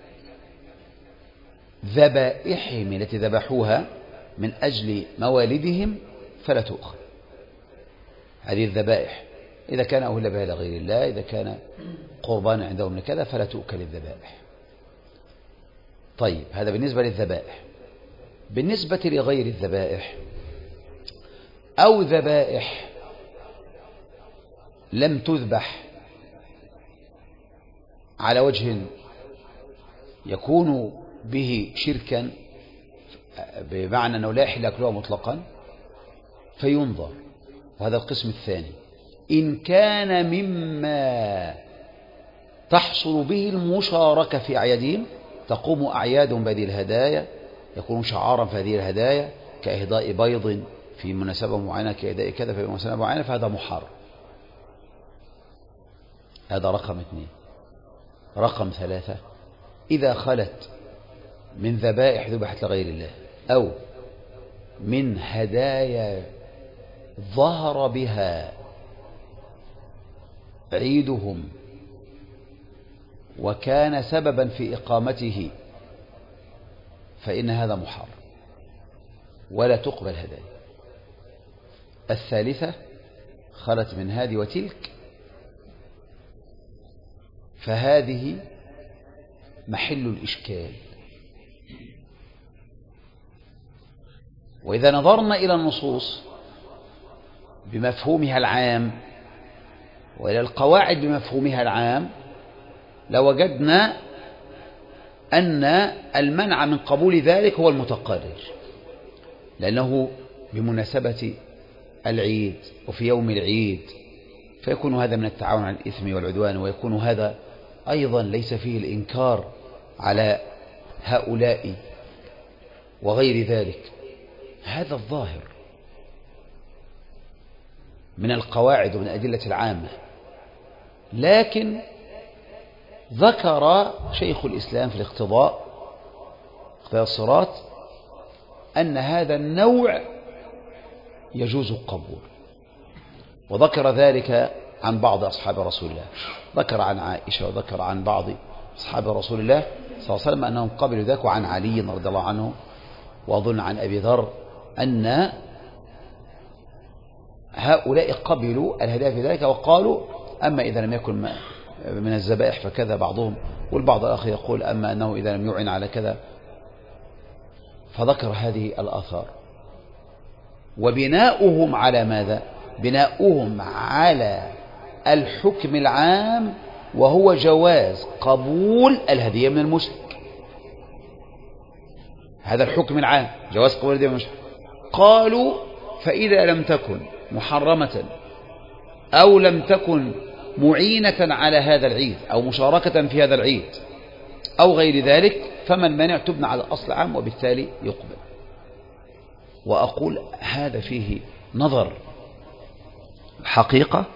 ذبائحهم التي ذبحوها من أجل موالدهم فلا تؤخذ هذه الذبائح. إذا كان أهل بها لغير الله، إذا كان قربان عندهم لكذا فلا تؤكل الذبائح. طيب، هذا بالنسبة للذبائح. بالنسبة لغير الذبائح أو ذبائح لم تذبح على وجه يكون به شركا، بمعنى أنه لا يحل أكلها مطلقا، فينظر. وهذا القسم الثاني. إن كان مما تحصل به المشاركة في أعيادهم، تقوم أعيادهم بهذه الهدايا، يكون شعارا في هذه الهدايا كإهداء بيض في مناسبة معينة، كإهداء كذا في مناسبة معينة، فهذا محرم. هذا رقم 2. رقم 3: إذا خلت من ذبائح ذبحت لغير الله أو من هدايا ظهر بها عيدهم وكان سببا في إقامته فإن هذا محرم ولا تقبل هدايا. الثالثة خلت من هذه وتلك، فهذه محل الإشكال. وإذا نظرنا إلى النصوص بمفهومها العام وإلى القواعد بمفهومها العام لوجدنا أن المنع من قبول ذلك هو المتقرر، لأنه بمناسبة العيد وفي يوم العيد، فيكون هذا من التعاون على الإثم والعدوان، ويكون هذا أيضا ليس فيه الإنكار على هؤلاء وغير ذلك. هذا الظاهر من القواعد ومن الأدلة العامة. لكن ذكر شيخ الإسلام في الاقتضاء الصراط أن هذا النوع يجوز القبول، وذكر ذلك عن بعض أصحاب رسول الله، ذكر عن عائشة وذكر عن بعض أصحاب رسول الله صلى الله عليه وسلم أنهم قبلوا ذلك، وعن علي رضي الله عنه، وأظن عن أبي ذر أن هؤلاء قبلوا الهداية في ذلك، وقالوا أما إذا لم يكن من الذبائح فكذا بعضهم، والبعض الآخر يقول أما أنه إذا لم يعن على كذا. فذكر هذه الآثار، وبناؤهم على ماذا؟ بناؤهم على الحكم العام، وهو جواز قبول الهدية من المشرك. هذا الحكم العام، جواز قبول الهدية من المشرك. قالوا فإذا لم تكن محرمة أو لم تكن معينة على هذا العيد أو مشاركة في هذا العيد أو غير ذلك، فمن منع تبنى على الأصل عام وبالتالي يقبل. وأقول هذا فيه نظر الحقيقة،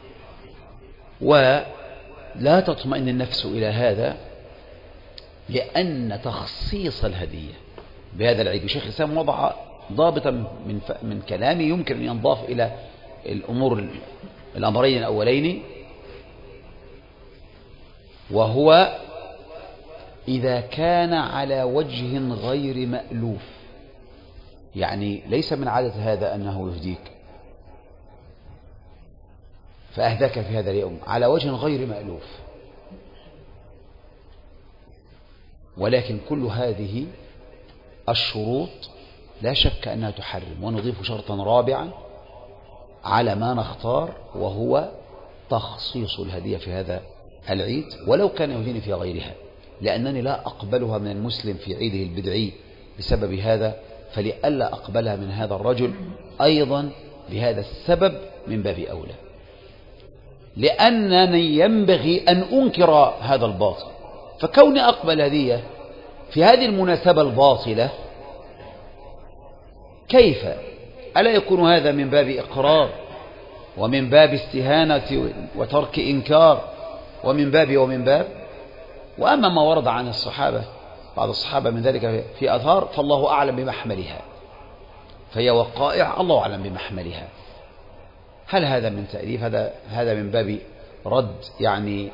ولا تطمئن النفس إلى هذا، لأن تخصيص الهدية بهذا العيد، وشيخ الإسلام وضع ضابطا من كلامي يمكن أن ينضاف إلى الأمرين الأولين، وهو إذا كان على وجه غير مألوف. يعني ليس من عادة هذا أنه يهديك فأهداك في هذا اليوم على وجه غير مألوف، ولكن كل هذه الشروط لا شك أنها تحرم. ونضيف شرطا رابعا على ما نختار، وهو تخصيص الهدية في هذا العيد ولو كان يهديني في غيرها، لأنني لا أقبلها من المسلم في عيده البدعي بسبب هذا، فلئلا أقبلها من هذا الرجل أيضا بهذا السبب من باب أولى، لأنني ينبغي أن أنكر هذا الباطل. فكوني أقبل هدية في هذه المناسبة الباطلة، كيف ألا يكون هذا من باب إقرار ومن باب استهانة وترك إنكار ومن باب. وأما ما ورد عن الصحابة بعض الصحابة من ذلك في أثار، فالله أعلم بمحملها، فهي وقائع الله أعلم بمحملها. هل هذا من تأليف؟ هذا من باب رد يعني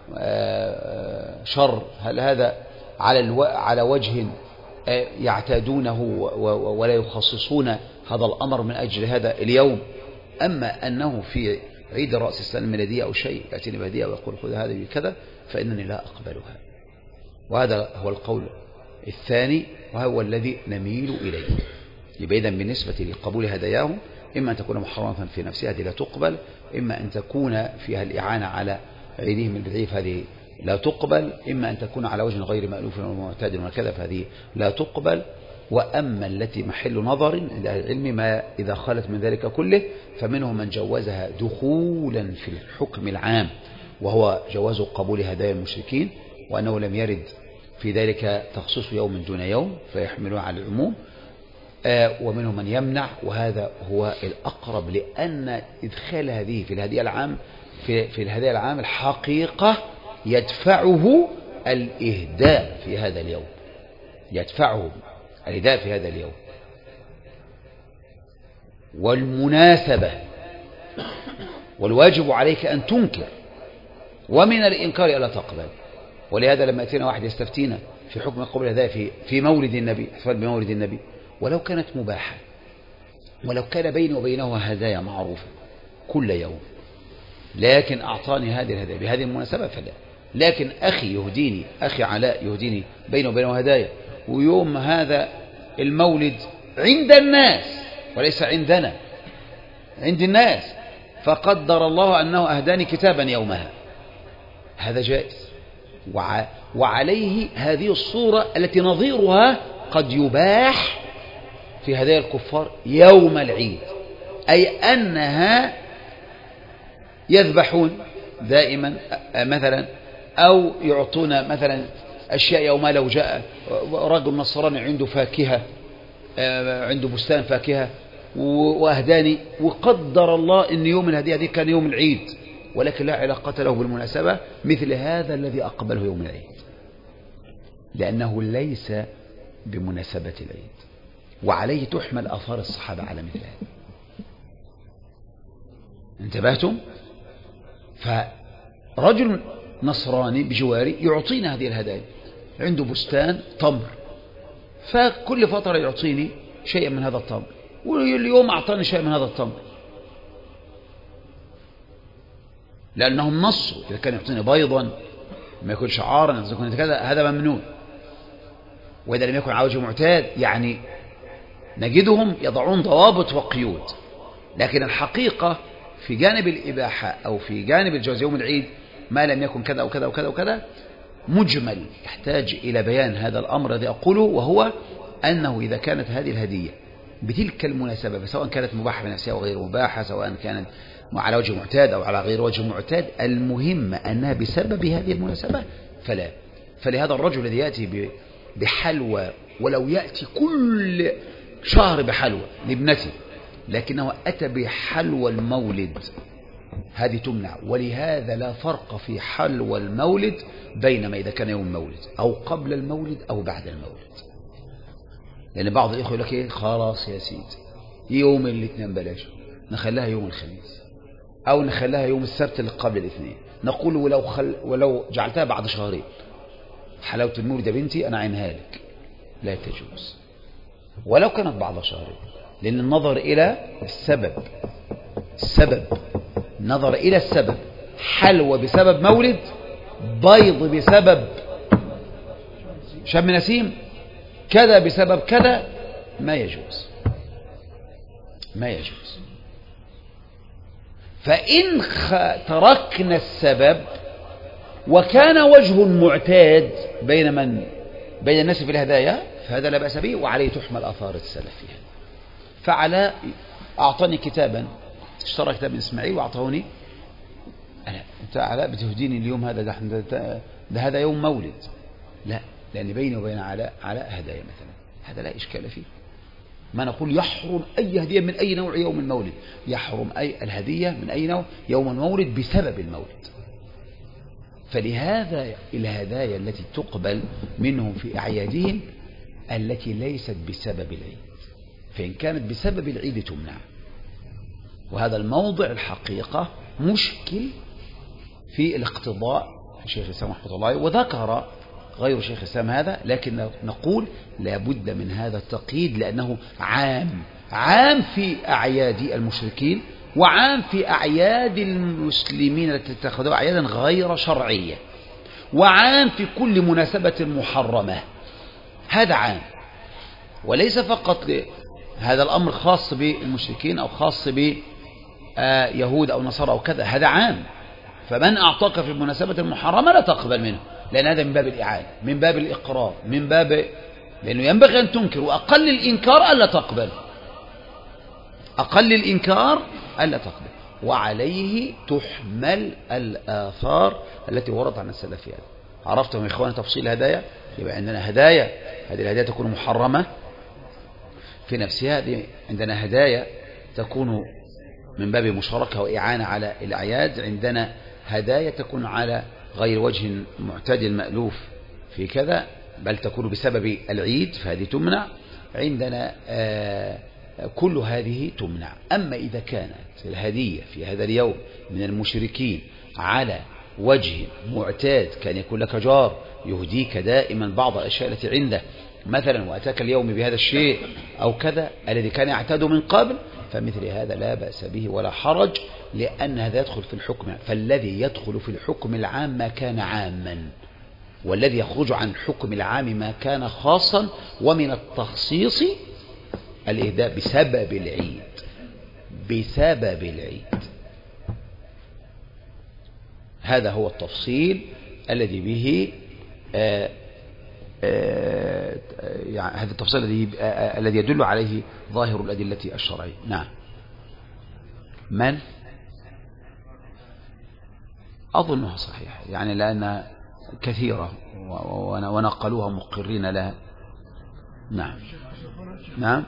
شر؟ هل هذا على وجه يعتادونه ولا يخصصون هذا الأمر من أجل هذا اليوم؟ أما أنه في عيد رأس السنة الميلادية أو شيء يأتيني بهدية ويقول خذ هذه كذا، فإنني لا أقبلها. وهذا هو القول الثاني، وهو الذي نميل إليه. يبقى إذن بالنسبة لقبول هداياهم، إما أن تكون محرمة في نفسها هذه لا تقبل، إما أن تكون فيها الإعانة على عيدهم البدعي فهذه لا تقبل، إما أن تكون على وجه غير مألوف ومعتاد وكذا فهذه لا تقبل. وأما التي محل نظر للعلم ما إذا خلت من ذلك كله، فمنهم من جوزها دخولا في الحكم العام، وهو جواز قبول هدايا المشركين، وأنه لم يرد في ذلك تخصيص يوم دون يوم فيحملون على العموم. ومنهم من يمنع، وهذا هو الأقرب، لأن إدخال هذه في الهدية العام في الهدايا العام الحقيقة يدفعه الإهداء في هذا اليوم، يدفعه الإهداء في هذا اليوم. والمناسبة والواجب عليك أن تنكر، ومن الإنكار ألا تقبل. ولهذا لما أتينا واحد يستفتينا في حكم قبول الهدايا في مولد النبي، احتفال بمولد النبي، ولو كانت مباحة ولو كان بيني وبينه هدايا معروفة كل يوم، لكن أعطاني هذه الهدايا بهذه المناسبة فلا. لكن أخي يهديني، أخي علاء يهديني بينه وبينه هدايا، ويوم هذا المولد عند الناس وليس عندنا، عند الناس، فقدر الله أنه أهداني كتابا يومها، هذا جائز. وعليه هذه الصورة التي نظيرها قد يباح في هدايا الكفار يوم العيد، أي أنها يذبحون دائما مثلا، أو يعطون مثلا أشياء يوما. لو جاء رجل نصراني عنده فاكهة، عنده بستان فاكهة وأهداني، وقدر الله أن يوم الهدية دي كان يوم العيد، ولكن لا علاقة له بالمناسبة، مثل هذا الذي أقبله يوم العيد، لأنه ليس بمناسبة العيد، وعليه تحمل آثار الصحابة على مثل هذا. انتبهتم؟ فرجل نصراني بجواري يعطينا هذه الهدايا، عنده بستان تمر، فكل فترة يعطيني شيئا من هذا التمر، واليوم أعطاني شيئا من هذا التمر، لأنهم نصوا. إذا كان يعطيني بيضا ما يكون شعارا، إذا كان كذا، هذا ممنوع. وإذا لم يكن على وجه معتاد، يعني نجدهم يضعون ضوابط وقيود، لكن الحقيقة في جانب الإباحة أو في جانب الجواز يوم العيد ما لم يكن كذا وكذا وكذا وكذا مجمل، يحتاج إلى بيان هذا الأمر الذي أقوله، وهو أنه إذا كانت هذه الهدية بتلك المناسبة، سواء كانت مباحة بنفسها أو غير مباحة، سواء كانت على وجه معتاد أو على غير وجه معتاد، المهم أنها بسبب هذه المناسبة فلا. فلهذا الرجل الذي يأتي بحلوى، ولو يأتي كل شهر بحلوى لابنته، لكنه أتى بحلوى المولد، هذه تمنع. ولهذا لا فرق في حلوى المولد بينما إذا كان يوم المولد أو قبل المولد أو بعد المولد، لأن بعض الإخوة يقول لك إيه، خلاص يا سيدي يوم الاثنين بلاش، نخليها يوم الخميس أو نخليها يوم السبت اللي قبل الاثنين. نقول ولو جعلتها بعد شهرين، حلاوة المولد يا بنتي أنا عينها لك، لا تجوز ولو كانت بعد شهرين، لأن النظر إلى السبب نظر إلى السبب، حلوى بسبب مولد، بيض بسبب شم نسيم، كذا بسبب كذا، ما يجوز. فإن تركنا السبب وكان وجه معتاد بين الناس في الهدايا، فهذا لا بأس به، وعليه تحمل آثار السلف فيها. فعلاء أعطاني كتابا، اشترى كتاب من إسماعيل وأعطوني أنا، أنت علاء بتهديني اليوم هذا، ده هذا يوم مولد، لا، لأن بيني وبين علاء هدايا مثلا، هذا لا إشكال فيه. ما نقول يحرم أي هدية من أي نوع يوم المولد، يحرم أي الهدية من أي نوع يوم المولد بسبب المولد. فلهذا الهدايا التي تقبل منهم في أعيادهم التي ليست بسبب العيد، فإن كانت بسبب العيد تمنع. وهذا الموضع الحقيقة مشكل في الاقتضاء الشيخ الإسلام رحمه الله، وذكر غير شيخ الإسلام هذا، لكن نقول لا بد من هذا التقييد، لأنه عام في أعياد المشركين، وعام في أعياد المسلمين التي اتخذوا أعيادا غير شرعية، وعام في كل مناسبة محرمة. هذا عام، وليس فقط هذا الأمر خاص بالمشركين أو خاص بيهود أو نصارى أو كذا، هذا عام. فمن أعطاك في المناسبة المحرمة لا تقبل منه، لأن هذا من باب الإعانة، من باب الإقرار، من باب، لأنه ينبغي أن تنكر، وأقل الإنكار ألا تقبل، أقل الإنكار ألا تقبل. وعليه تحمل الآثار التي وردت عن السلف. عرفتم يا إخوان تفصيل الهدايا؟ يبقى عندنا هدايا، هذه الهدايا تكون محرمة في نفسها، هذه عندنا هدايا تكون من باب مشاركة وإعانة على الأعياد، عندنا هدايا تكون على غير وجه معتاد المألوف في كذا، بل تكون بسبب العيد، فهذه تمنع. عندنا كل هذه تمنع. أما إذا كانت الهدية في هذا اليوم من المشركين على وجه معتاد كان يكون لك جار يهديك دائما بعض الأشياء التي عنده مثلا وأتاك اليوم بهذا الشيء أو كذا الذي كان يعتاد من قبل، فمثل هذا لا بأس به ولا حرج، لأن هذا يدخل في الحكم. فالذي يدخل في الحكم العام ما كان عاما، والذي يخرج عن حكم العام ما كان خاصا. ومن التخصيص الإهداء بسبب العيد، بسبب العيد. هذا هو التفصيل الذي به يعني هذا التفصيل الذي يدل عليه ظاهر الأدلة الشرعية. نعم. من أظنها صحيح يعني لأن كثيرة ونقلوها مقرين لها. نعم. نعم.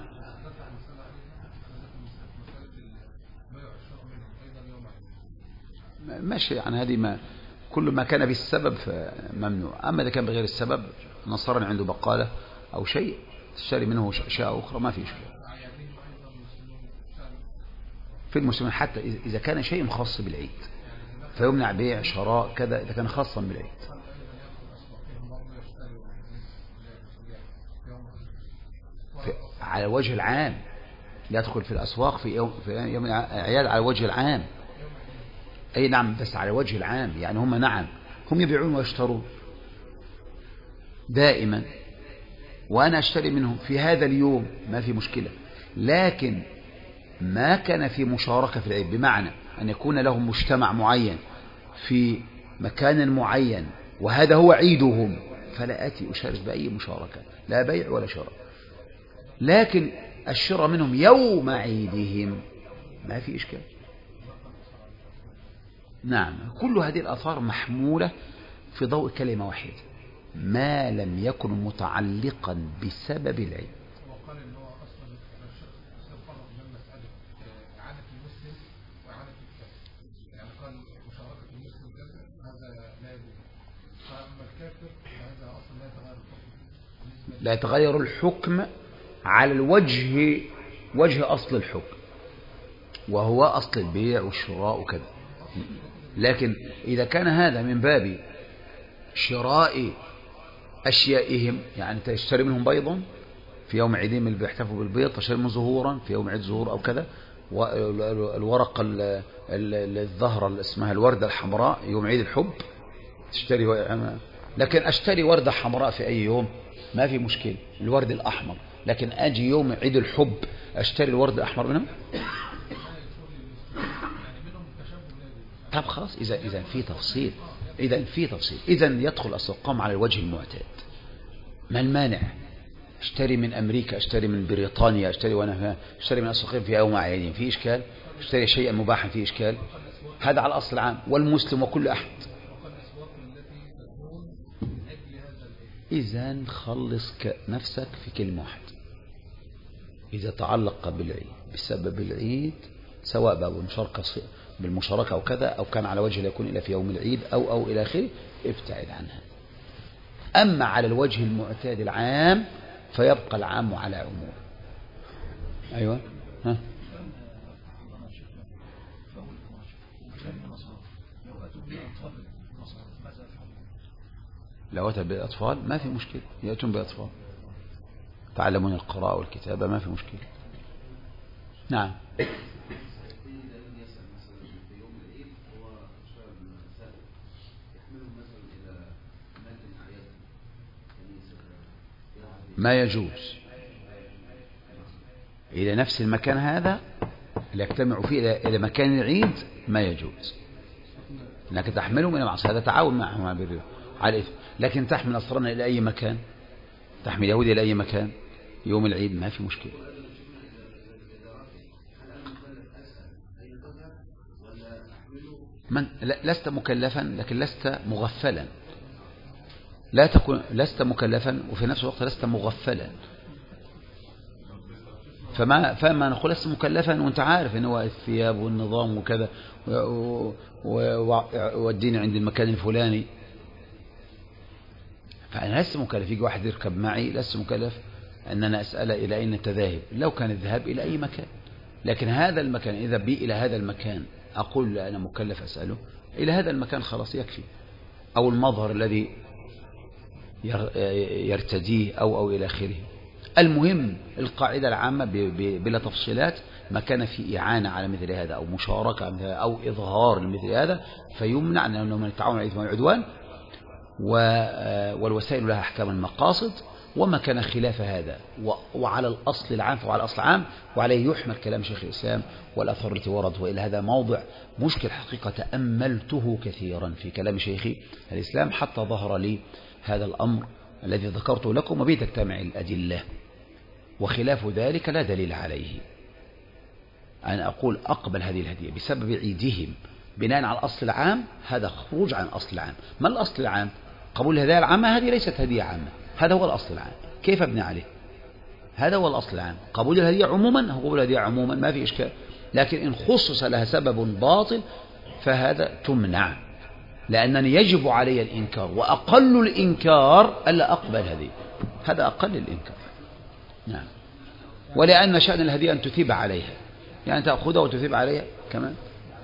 ماشي يعني هذه ما كل ما كان بالسبب فممنوع. أما إذا كان بغير السبب نصرا عنده بقالة أو شيء تشتري منه أشياء أخرى ما في إشكال. في المسلمين حتى إذا كان شيء خاص بالعيد فيمنع بيع شراء كذا إذا كان خاصا بالعيد. على وجه العام يدخل في الأسواق في يوم الأعياد على وجه العام. أي نعم بس على وجه العام يعني هم نعم هم يبيعون ويشترون دائما وأنا أشتري منهم في هذا اليوم ما في مشكلة، لكن ما كان في مشاركة في العيد بمعنى أن يكون لهم مجتمع معين في مكان معين وهذا هو عيدهم فلا آتي أشارك بأي مشاركة لا بيع ولا شراء. لكن الشراء منهم يوم عيدهم ما في إشكال. نعم. كل هذه الآثار محمولة في ضوء كلمة واحدة ما لم يكن متعلقا بسبب العيد. وقال إن هو أصلا فرق من مسألة إعادة المسلم وإعادة الكافر، يعني قال مشاركة المسلم كذا هذا لا يجوز، فأما الكافر فهذا أصلا لا يتغير الحكم. لا يتغير الحكم على الوجه وجه أصل الحكم وهو أصل البيع والشراء وكذا. لكن إذا كان هذا من باب شراء أشيائهم يعني تشتري منهم بيضا في يوم عيدهم اللي بيحتفوا بالبيض تشتري منهم زهورا في يوم عيد زهور أو كذا والورقة الزهرة اللي اسمها الوردة الحمراء يوم عيد الحب تشتري لكن أشتري وردة حمراء في أي يوم ما في مشكلة الورد الأحمر، لكن أجي يوم عيد الحب أشتري الورد الأحمر منهم. طب خلاص إذا في تفصيل إذا يدخل السقام على الوجه المعتاد. ما المانع اشتري من أمريكا اشتري من بريطانيا اشتري من السوقين في يوم عيدين في إشكال، اشتري شيئا مباحا في إشكال. هذا على الأصل العام والمسلم وكل أحد. إذا خلص نفسك في كلمة واحدة إذا تعلق بالعيد بسبب العيد سواء بقى بالمشاركة أو كذا أو كان على وجه لا يكون إلا في يوم العيد أو إلى آخره ابتعد عنها. أما على الوجه المعتاد العام فيبقى العام على عموم. أيوة ها لو أتى بالأطفال ما في مشكلة يأتون بأطفال تعلمون القراءة والكتابة ما في مشكلة. نعم. ما يجوز إلى نفس المكان هذا اللي يجتمعوا فيه إلى مكان العيد ما يجوز لكن تحمله من المعصية هذا تعاون معهم على الإثم. لكن تحمل أسرنا إلى أي مكان تحمل يهودي إلى أي مكان يوم العيد ما في مشكلة. لست مكلفا لكن لست مغفلا لست مكلفا وفي نفس الوقت لست مغفلا. فما نقول لست مكلفا وانت عارف ان هو الثياب والنظام وكذا والدين عند المكان الفلاني فأنا لست مكلف. يجي واحد يركب معي لست مكلف أن أنا أسأل إلى أين التذاهب لو كان الذهاب إلى أي مكان. لكن هذا المكان إذا بي إلى هذا المكان أقول لا أنا مكلف أسأله إلى هذا المكان خلاص يكفي، أو المظهر الذي يرتديه أو إلى آخره. المهم القاعدة العامة بلا تفصيلات، ما كان في إعانة على مثل هذا أو مشاركة أو إظهار لمثل هذا فيمنع، لأنه من التعاون على الإثم والعدوان، والوسائل لها أحكام المقاصد. وما كان خلاف هذا وعلى الأصل العام فهو على الأصل العام، وعليه يحمل كلام شيخ الإسلام والأثر التي ورد. وإلى هذا موضع مشكل حقيقة تأملته كثيرا في كلام شيخ الإسلام حتى ظهر لي هذا الأمر الذي ذكرته لكم، وبه تجتمع الأدلة، وخلاف ذلك لا دليل عليه. أنا أقول أقبل هذه الهدية بسبب عيدهم بناء على الأصل العام، هذا خروج عن الأصل العام. ما الأصل العام؟ قبول الهدايا العامة، هذه ليست هدية عامة، هذا هو الأصل العام. كيف أبني عليه؟ هذا هو الأصل العام. قبول الهدية عموما، قبول الهدية عموما ما في إشكال، لكن إن خصص لها سبب باطل فهذا تمنع، لأنني يجب علي الإنكار، وأقل الإنكار ألا أقبل هذه، هذا أقل الإنكار. نعم. ولأن شأن الهدية أن تثيب عليها، يعني تأخذها وتثيب عليها كمان.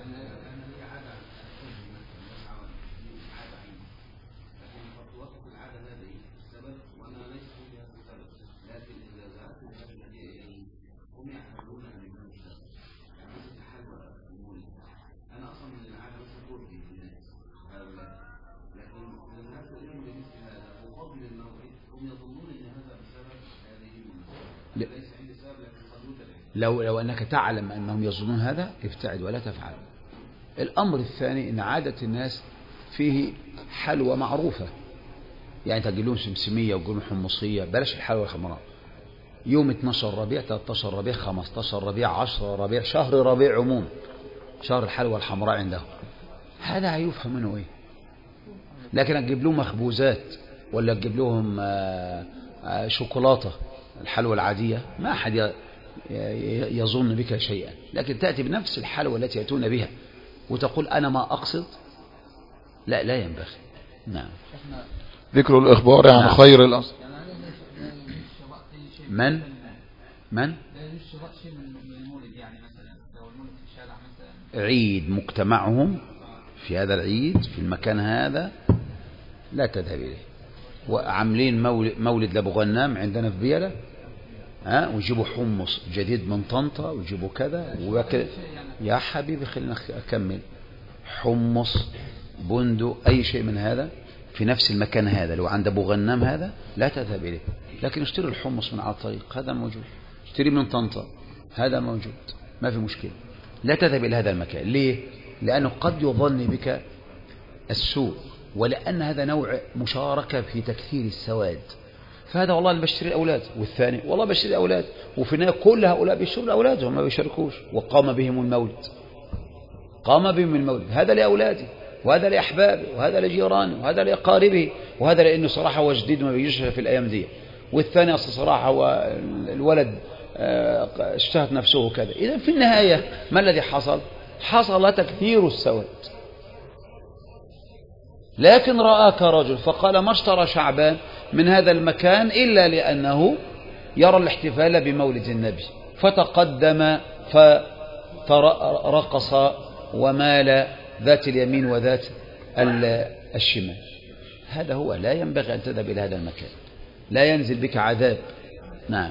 لو أنك تعلم أنهم يظنون هذا ابتعد ولا تفعل. الأمر الثاني أن عادة الناس فيه حلوى معروفة، يعني تجي لهم سمسمية وتجي لهم حمصية، بلاش الحلوى الحمراء. يوم 12 ربيع 13 ربيع 15 ربيع 10 ربيع شهر ربيع عموم، شهر الحلوى الحمراء عندهم، هذا هيفهم منه إيه؟ لكن تجيب لهم مخبوزات ولا تجيب لهم شوكولاتة، الحلوى العادية ما أحد يظن بك شيئا، لكن تأتي بنفس الحلوى التي يأتون بها وتقول أنا ما أقصد، لا ينبغي. نعم. ذكر الإخبار عن خير الأصل. من عيد مجتمعهم في هذا العيد في المكان هذا لا تذهب إليه. وعاملين مولد لأبو غنام عندنا في بيلة، ويجيبوا حمص جديد من طنطا ويجيبوا كذا وكذا. يا حبيبي خلينا أكمل. حمص بندق أي شيء من هذا في نفس المكان هذا، لو عند أبو غنام هذا لا تذهب إليه، لكن اشتري الحمص من على الطريق هذا موجود، اشتري من طنطا هذا موجود، ما في مشكلة. لا تذهب إلى هذا المكان. ليه؟ لأنه قد يظن بك السوء، ولأن هذا نوع مشاركة في تكثير السواد. فهذا والله اللي بشتري الأولاد، والثاني والله بشتري الأولاد، وفي النهاية كل هؤلاء بيشتروا أولادهم ما بيشاركوش، وقام بهم المولد، هذا لأولادي وهذا لأحبابي وهذا لجيراني وهذا لأقاربي، وهذا لأنه صراحة هو جديد ما بيجيش في الأيام دي، والثاني أصل صراحة هو الولد اشتهت نفسه كذا. إذا في النهاية ما الذي حصل؟ حصل تكثير السواد. لكن رآك رجل فقال ما اشترى شعبان من هذا المكان إلا لأنه يرى الاحتفال بمولد النبي، فتقدم فرقص ومال ذات اليمين وذات الشمال. هذا هو، لا ينبغي أن تذهب إلى هذا المكان، لا ينزل بك عذاب. نعم.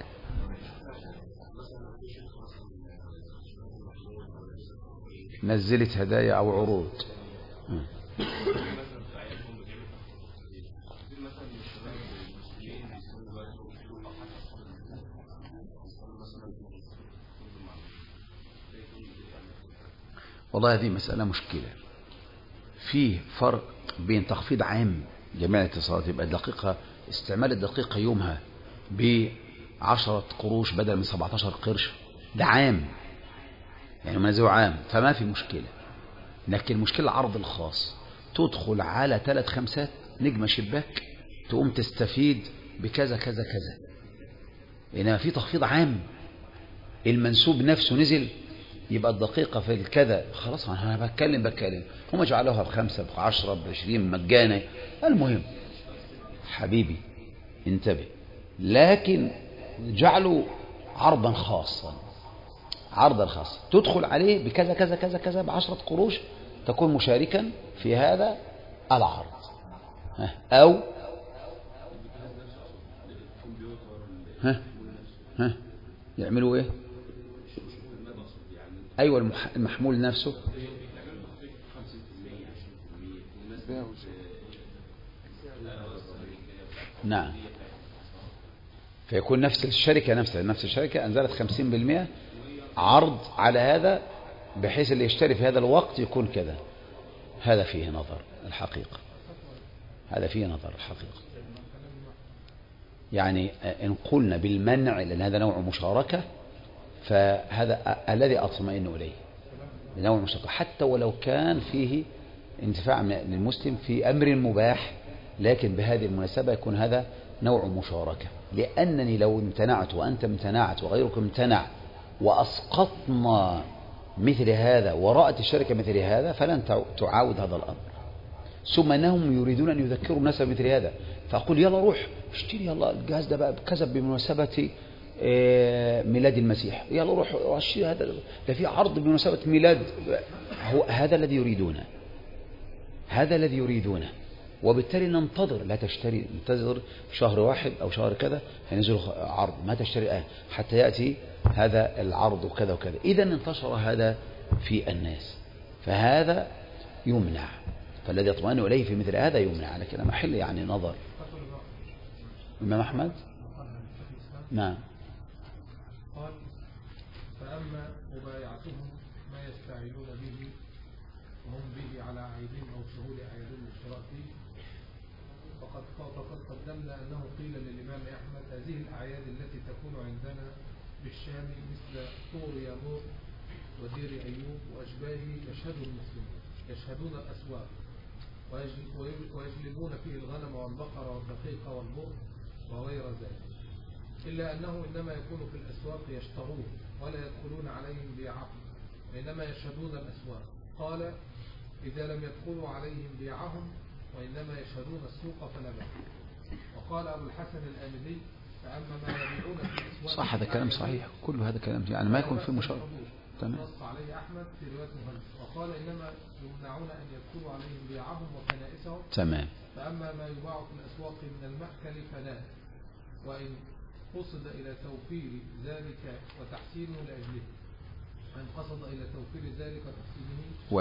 نزلت هدايا أو عروض. والله هذه مسألة مشكلة. فيه فرق بين تخفيض عام جميع الاتصالات، يبقى الدقيقة استعمال الدقيقة يومها ب10 قروش بدل من 17 قرش، ده عام يعني منازعه عام فما في مشكلة. لكن المشكلة العرض الخاص، تدخل على 3-5 نجمة شباك تقوم تستفيد بكذا كذا كذا، إنما في تخفيض عام المنسوب نفسه نزل، يبقى الدقيقة في الكذا خلاص أنا بتكلم هم جعلوها ب5 ب10 ب20 مجانا. المهم حبيبي انتبه، لكن جعلوا عرضا خاصا تدخل عليه بكذا كذا كذا كذا ب10 قروش تكون مشاركا في هذا العرض. أو يعملوا إيه؟ أيوة المحمول نفسه. نعم، فيكون نفس الشركة نفس الشركة أنزلت 50% عرض على هذا، بحيث اللي يشتري في هذا الوقت يكون كذا. هذا فيه نظر الحقيقة، هذا فيه نظر الحقيقة. يعني إن قلنا بالمنع لأن هذا نوع مشاركة، فهذا الذي أطمئن إليه، نوع مشاركة، حتى ولو كان فيه انتفاع للمسلم في أمر مباح، لكن بهذه المناسبة يكون هذا نوع مشاركة. لأنني لو امتنعت وأنت امتنعت وغيرك امتنع وأسقطنا مثل هذا ورأت الشركة مثل هذا، فلن تعاود هذا الأمر. ثم أنهم يريدون أن يذكروا الناس بمثل هذا، فأقول يلا روح اشتري يلا الجهاز ده بقى كذا بمناسبة ميلاد المسيح، يلا روح اشتري هذا، ده في عرض بمناسبة ميلاد. هذا الذي يريدونه، هذا الذي يريدونه. وبالتالي ننتظر، لا تشتري، ننتظر شهر واحد أو شهر كذا ينزل عرض، ما تشتري حتى يأتي هذا العرض وكذا وكذا. إذا انتشر هذا في الناس، فهذا يمنع. فالذي يطمئن إليه في مثل هذا يمنع، على كلام محل يعني نظر. الإمام أحمد نعم قال: فأما مبايعتهم ما يستعينون به وهم به على أعيدهم أو شهود أعيادهم الاشتراك فيه، فقد قدمنا أنه قيل للإمام أحمد: هذه الأعياد التي تكون عندنا بالشام مثل طور يامور ودير أيوب وأشباهه يشهده المسلمون، يشهدون الأسواق ويجلبون فيه الغنم والبقر والدقيق والبر وغير ذلك، إلا أنه إنما يكون في الأسواق يشترون ولا يدخلون عليهم بيعهم، وإنما يشهدون الأسواق. قال: إذا لم يدخلوا عليهم بيعهم وإنما يشهدون السوق فلا بأس. وقال أبو الحسن الآمدي: فأما ما يبيعون في الأسواق. صح، هذا كلام صحيح، كل هذا كلام يعني ما يكون فيه مشاركة. تمام. نص عليه أحمد في رواية مهندس. وقال: إنما يمنعون أن يدخلوا عليهم بيعهم وكنائسهم. تمام. فأما ما يباع في الأسواق من المأكل فلا، وإن قصد إلى توفير ذلك وتحسينه لأجله، وإن قصد إلى توفير ذلك وتحسينه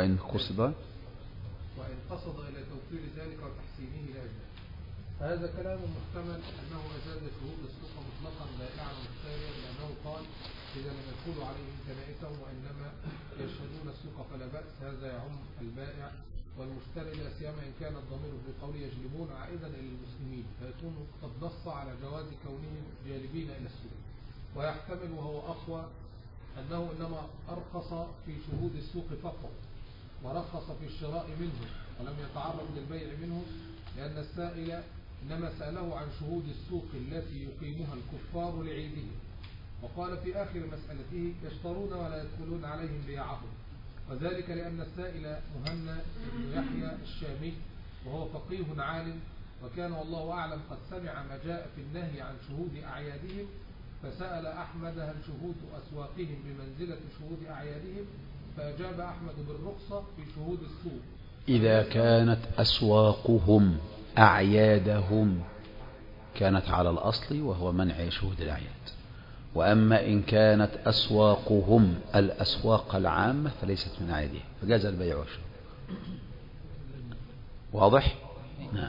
إلى توفير ذلك وتحسينه لأجله. هذا كلام محتمل أنه أجاز شهود السوق مطلقا بائعا ومشتريا، لأنه قال: إذا لم يدخلوا عليهم كنائسهم وإنما يشهدون السوق فلا بأس. هذا يعم البائع والمشتري، لا سيما إن كان الضمير في قوله يجلبون عائدا إلى المسلمين، فيكون قد نص على جواز كونهم جالبين إلى السوق. ويحتمل وهو أقوى أنه إنما أرخص في شهود السوق فقط، ورخص في الشراء منه ولم يتعرض للبيع منه، لأن السائل إنما سأله عن شهود السوق التي يقيمها الكفار لعيدهم. وقال في آخر مسألته: يشترون ولا يدخلون عليهم بيعهم، وذلك لأن السائل مهنا بن يحيى الشامي، وهو فقيه عالم، وكان والله أعلم قد سمع ما جاء في النهي عن شهود أعيادهم، فسأل أحمد: هل شهود أسواقهم بمنزلة شهود أعيادهم؟ فأجاب أحمد بالرخصة في شهود السوق إذا كانت أسواقهم أعيادهم كانت على الأصل وهو منع شهود الأعياد. وأما إن كانت أسواقهم الأسواق العامة فليست من أعيادهم، فجاز البيع والشراء. واضح؟ نعم.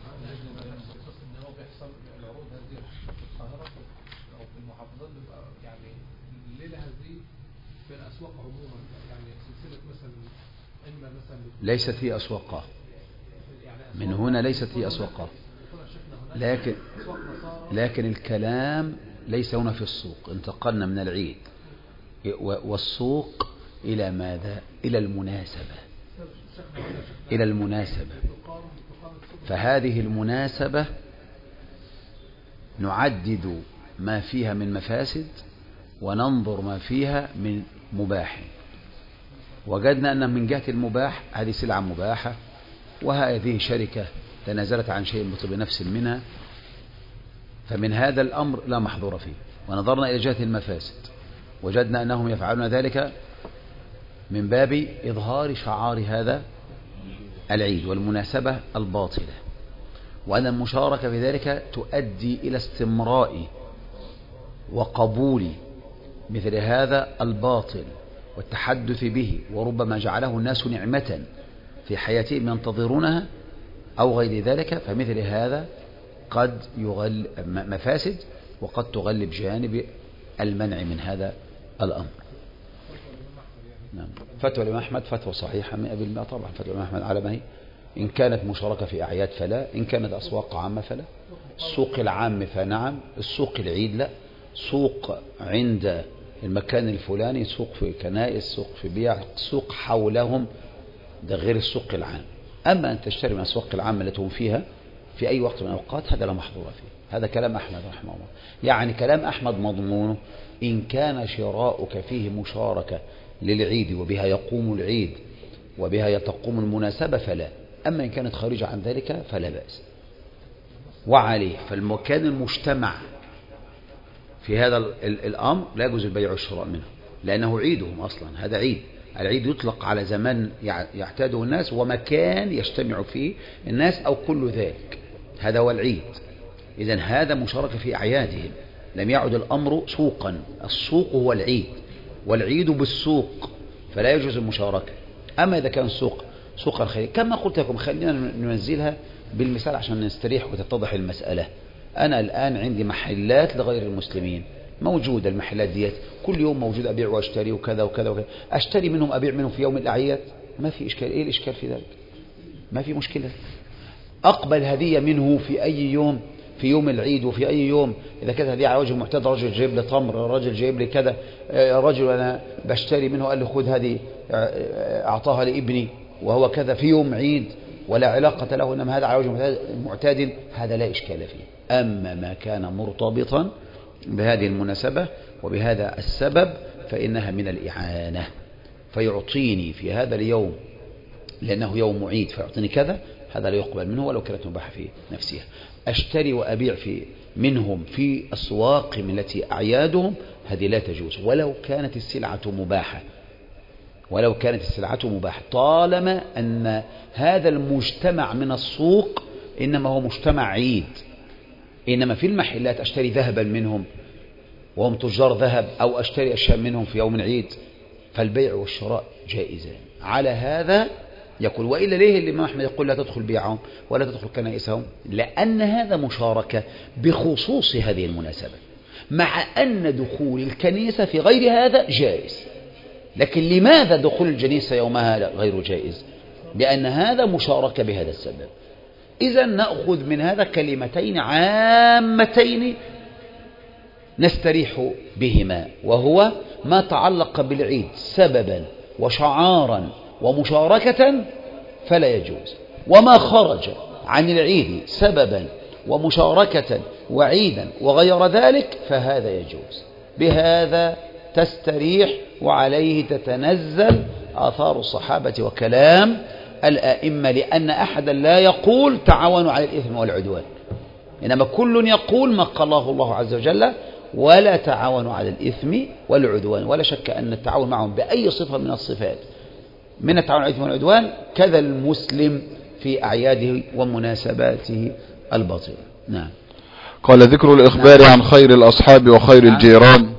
ليست هي أسواقها من هنا، ليست هي أسواقها، لكن الكلام ليس هنا في السوق. انتقلنا من العيد والسوق إلى ماذا؟ إلى المناسبة. فهذه المناسبة نعدد ما فيها من مفاسد وننظر ما فيها من مباح. وجدنا أن من جهة المباح هذه سلعة مباحة، وهذه شركة تنازلت عن شيء بطلب نفس منها، فمن هذا الأمر لا محظور فيه. ونظرنا إلى جهة المفاسد وجدنا أنهم يفعلون ذلك من باب إظهار شعار هذا العيد والمناسبة الباطلة، وأن المشاركة في ذلك تؤدي إلى استمراء وقبول مثل هذا الباطل والتحدث به، وربما جعله الناس نعمة في حياتهم ينتظرونها أو غير ذلك. فمثل هذا قد يغلب مفاسد وقد تغلب جانب المنع من هذا الأمر. نعم. فتوى الإمام أحمد فتوى صحيحة 100% طبعا. فتوى الإمام أحمد على ما هي، إن كانت مشاركة في أعياد فلا، إن كانت أسواق عامة فلا. السوق العام فنعم، السوق العيد لا. سوق عند المكان الفلاني، سوق في كنائس، سوق في بيع، سوق حولهم، ده غير السوق العام. أما أن تشتري من الأسواق العامة التي هم فيها في أي وقت من الأوقات، هذا لا محظور فيه. هذا كلام أحمد رحمه الله. يعني كلام أحمد مضمونه إن كان شراؤك فيه مشاركة للعيد وبها يقوم العيد وبها تقوم المناسبة فلا. أما إن كانت خارجة عن ذلك فلا بأس. وعليه فالمكان المجتمع في هذا الأمر لا يجوز البيع والشراء منه، لأنه عيدهم أصلا. هذا عيد. العيد يطلق على زمان يعتاده الناس ومكان يجتمع فيه الناس أو كل ذلك، هذا هو العيد. إذن هذا مشاركة في أعيادهم، لم يعد الأمر سوقا. السوق هو العيد والعيد بالسوق، فلا يجوز المشاركة. أما إذا كان سوق الخير كما قلت لكم، خلينا ننزلها بالمثال عشان نستريح وتتضح المسألة. أنا الآن عندي محلات لغير المسلمين موجودة، المحلات ديت كل يوم موجود، أبيع وأشتري وكذا وكذا وكذا. أشتري منهم أبيع منهم في يوم الأعياد، ما في إشكال. إيه الإشكال في ذلك؟ ما في مشكلة. أقبل هدية منه في أي يوم، في يوم العيد وفي أي يوم. إذا كانت هدية على وجه معتاد، رجل جايب لي تمر، رجل جايب لي كذا، رجل أنا بشتري منه قال لي خذ هذه، أعطاها لابني وهو كذا في يوم عيد ولا علاقة له، إنما هذا على وجه معتاد، هذا لا إشكال فيه. أما ما كان مرتبطا بهذه المناسبة وبهذا السبب فإنها من الإعانة، فيعطيني في هذا اليوم لأنه يوم عيد فيعطيني كذا، هذا لا يقبل منه ولو كانت مباحة في نفسها. أشتري وأبيع منهم في أسواقهم التي أعيادهم، هذه لا تجوز ولو كانت السلعة مباحة، ولو كانت السلعة مباحة، طالما أن هذا المجتمع من السوق إنما هو مجتمع عيد. إنما في المحلات أشتري ذهبا منهم وهم تجار ذهب، أو أشتري أشياء منهم في يوم العيد، فالبيع والشراء جائزان. على هذا يقول. وإلا ليه الإمام أحمد يقول لا تدخل بيعهم ولا تدخل كنائسهم؟ لأن هذا مشاركة بخصوص هذه المناسبة، مع أن دخول الكنيسة في غير هذا جائز. لكن لماذا دخول الكنيسة يومها غير جائز؟ لأن هذا مشاركة بهذا السبب. إذا نأخذ من هذا كلمتين عامتين نستريح بهما، وهو ما تعلق بالعيد سببا وشعارا ومشاركة فلا يجوز، وما خرج عن العيد سببا ومشاركة وعيدا وغير ذلك فهذا يجوز. بهذا تستريح، وعليه تتنزل آثار الصحابة وكلام الآئمة، لأن أحدا لا يقول تعاونوا على الإثم والعدوان، إنما كل يقول ما قاله الله عز وجل ولا تعاونوا على الإثم والعدوان. ولا شك أن التعاون معهم بأي صفة من الصفات من التعاون على الإثم والعدوان كذا المسلم في أعياده ومناسباته الباطلة. نعم. قال ذكر الإخبار عن خير الأصحاب وخير الجيران.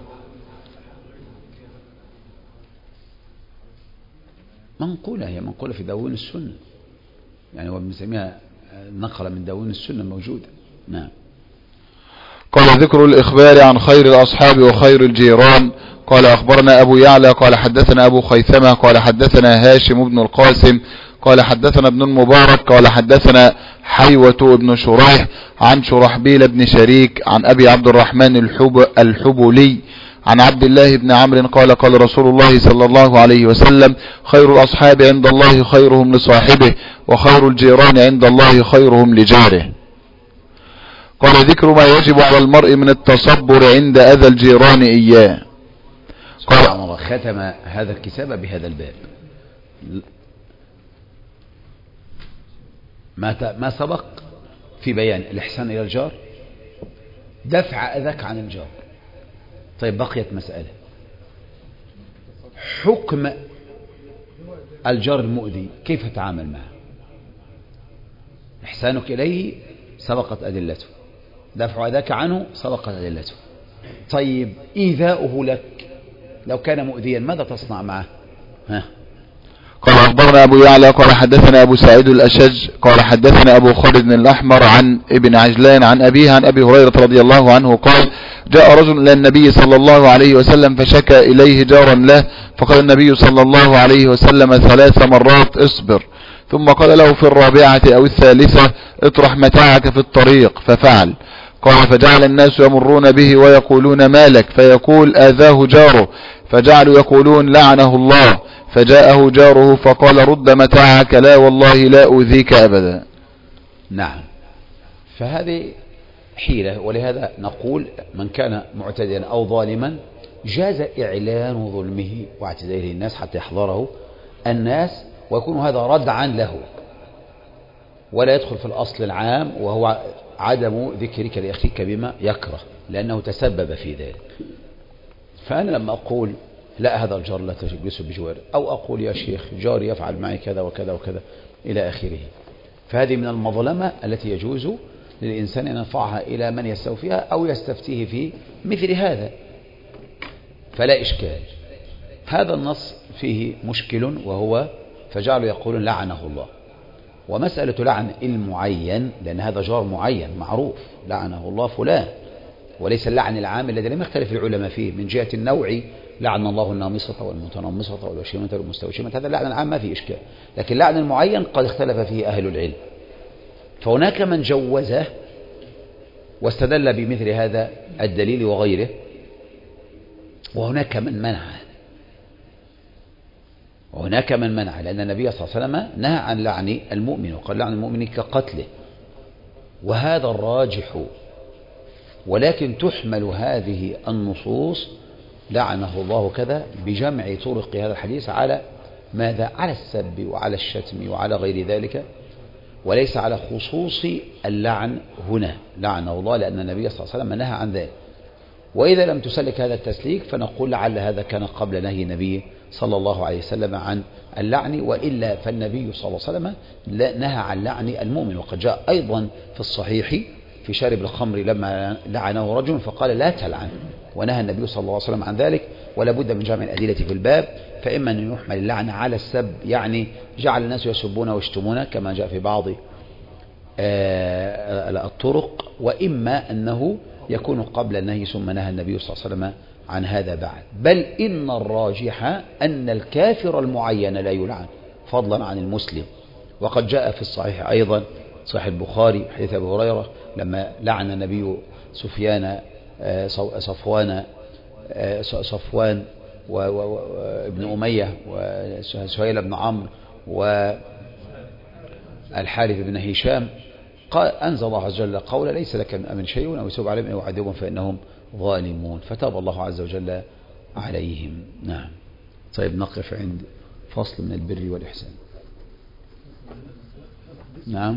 منقولة، هي منقولة في دواوين السنة، يعني هو بنسميها نقلة من دواوين السنة موجودة. نعم. قال ذكر الإخبار عن خير الأصحاب وخير الجيران. قال أخبرنا أبو يعلى قال حدثنا أبو خيثمة قال حدثنا هاشم بن القاسم قال حدثنا ابن المبارك قال حدثنا حيوة بن شريح عن شرحبيل بن شريك عن أبي عبد الرحمن الحبولي عن عبد الله بن عمرو قال قال رسول الله صلى الله عليه وسلم خير الأصحاب عند الله خيرهم لصاحبه وخير الجيران عند الله خيرهم لجاره. قال ذكر ما يجب على المرء من التصبر عند أذى الجيران إياه. سبحان الله، ختم هذا الكتاب بهذا الباب. ما سبق في بيان الإحسان إلى الجار، دفع أذاك عن الجار. طيب بقيت مسألة، حكم الجار المؤذي كيف تتعامل معه؟ إحسانك إليه سبقت أدلته، دفع أذاك عنه سبقت أدلته. طيب إيذاؤه لك لو كان مؤذيا ماذا تصنع معه؟ قال أخبرنا أبو يعلى قال حدثنا أبو سعيد الأشج قال حدثنا أبو خالد الأحمر عن ابن عجلان عن أبيه عن أبي هريرة رضي الله عنه قال جاء رجل إلى النبي صلى الله عليه وسلم فشكى إليه جارا له، فقال النبي صلى الله عليه وسلم 3 مرات اصبر، ثم قال له في الرابعة أو الثالثة اطرح متاعك في الطريق، ففعل. قال فجعل الناس يمرون به ويقولون مالك، فيقول آذاه جاره، فجعلوا يقولون لعنه الله، فجاءه جاره فقال رد متاعك، لا والله لا أؤذيك أبدا. نعم، فهذه حيلة، ولهذا نقول من كان معتديا أو ظالما جاز إعلان ظلمه واعتدائه الناس حتى يحضره الناس، ويكون هذا ردعا له، ولا يدخل في الأصل العام وهو عدم ذكرك لأخيك بما يكره لأنه تسبب في ذلك. فأنا لما أقول لا هذا الجار لا تجلسه بجواره، أو أقول يا شيخ جاري يفعل معي كذا وكذا وكذا إلى آخره، فهذه من المظلمة التي يجوز للإنسان أن يرفعها إلى من يستوفيها أو يستفتيه في مثل هذا، فلا إشكال. هذا النص فيه مشكل، وهو فجعلوا يقولون لعنه الله. ومسألة لعن المعين، لأن هذا جار معين معروف لعنه الله فلان، وليس اللعن العام الذي لم يختلف العلماء فيه من جهة النوع، لعن الله النامصة والمتنمصة والوشيمة والمستوشمة، هذا اللعن العام ما فيه إشكال، لكن اللعن المعين قد اختلف فيه أهل العلم، فهناك من جوزه واستدل بمثل هذا الدليل وغيره، وهناك من منعه، لأن النبي صلى الله عليه وسلم نهى عن لعن المؤمن، وقال لعن المؤمن كقتله، وهذا الراجح. ولكن تحمل هذه النصوص لعنه الله كذا بجمع طرق هذا الحديث على ماذا؟ على السب وعلى الشتم وعلى غير ذلك، وليس على خصوص اللعن هنا لعنه الله، لأن النبي صلى الله عليه وسلم نهى عن ذلك. وإذا لم تسلك هذا التسليك فنقول لعل هذا كان قبل نهي النبي صلى الله عليه وسلم عن اللعن، وإلا فالنبي صلى الله عليه وسلم نهى عن لعن المؤمن. وقد جاء أيضا في الصحيح في شارب الخمر لما لعنه رجل فقال لا تلعن، ونهى النبي صلى الله عليه وسلم عن ذلك. ولا بد من جمع الأدلة في الباب، فإما أن يحمل اللعن على السب، يعني جعل الناس يسبون ويشتمون كما جاء في بعض الطرق، وإما أنه يكون قبل النهي ثم نهى النبي صلى الله عليه وسلم عن هذا بعد. بل إن الراجح أن الكافر المعين لا يلعن فضلا عن المسلم. وقد جاء في الصحيح أيضا صحيح البخاري حديث أبي هريرة لما لعن النبي صفوان وابن أمية وسهيل بن عمرو والحارث بن هشام، قال أنزل الله عز وجل قول ليس لك من أمر شيء أو يتوب عليهم أو يعذبهم فإنهم ظالمون، فتاب الله عز وجل عليهم. نعم. طيب نقف عند فصل من البر والإحسان. نعم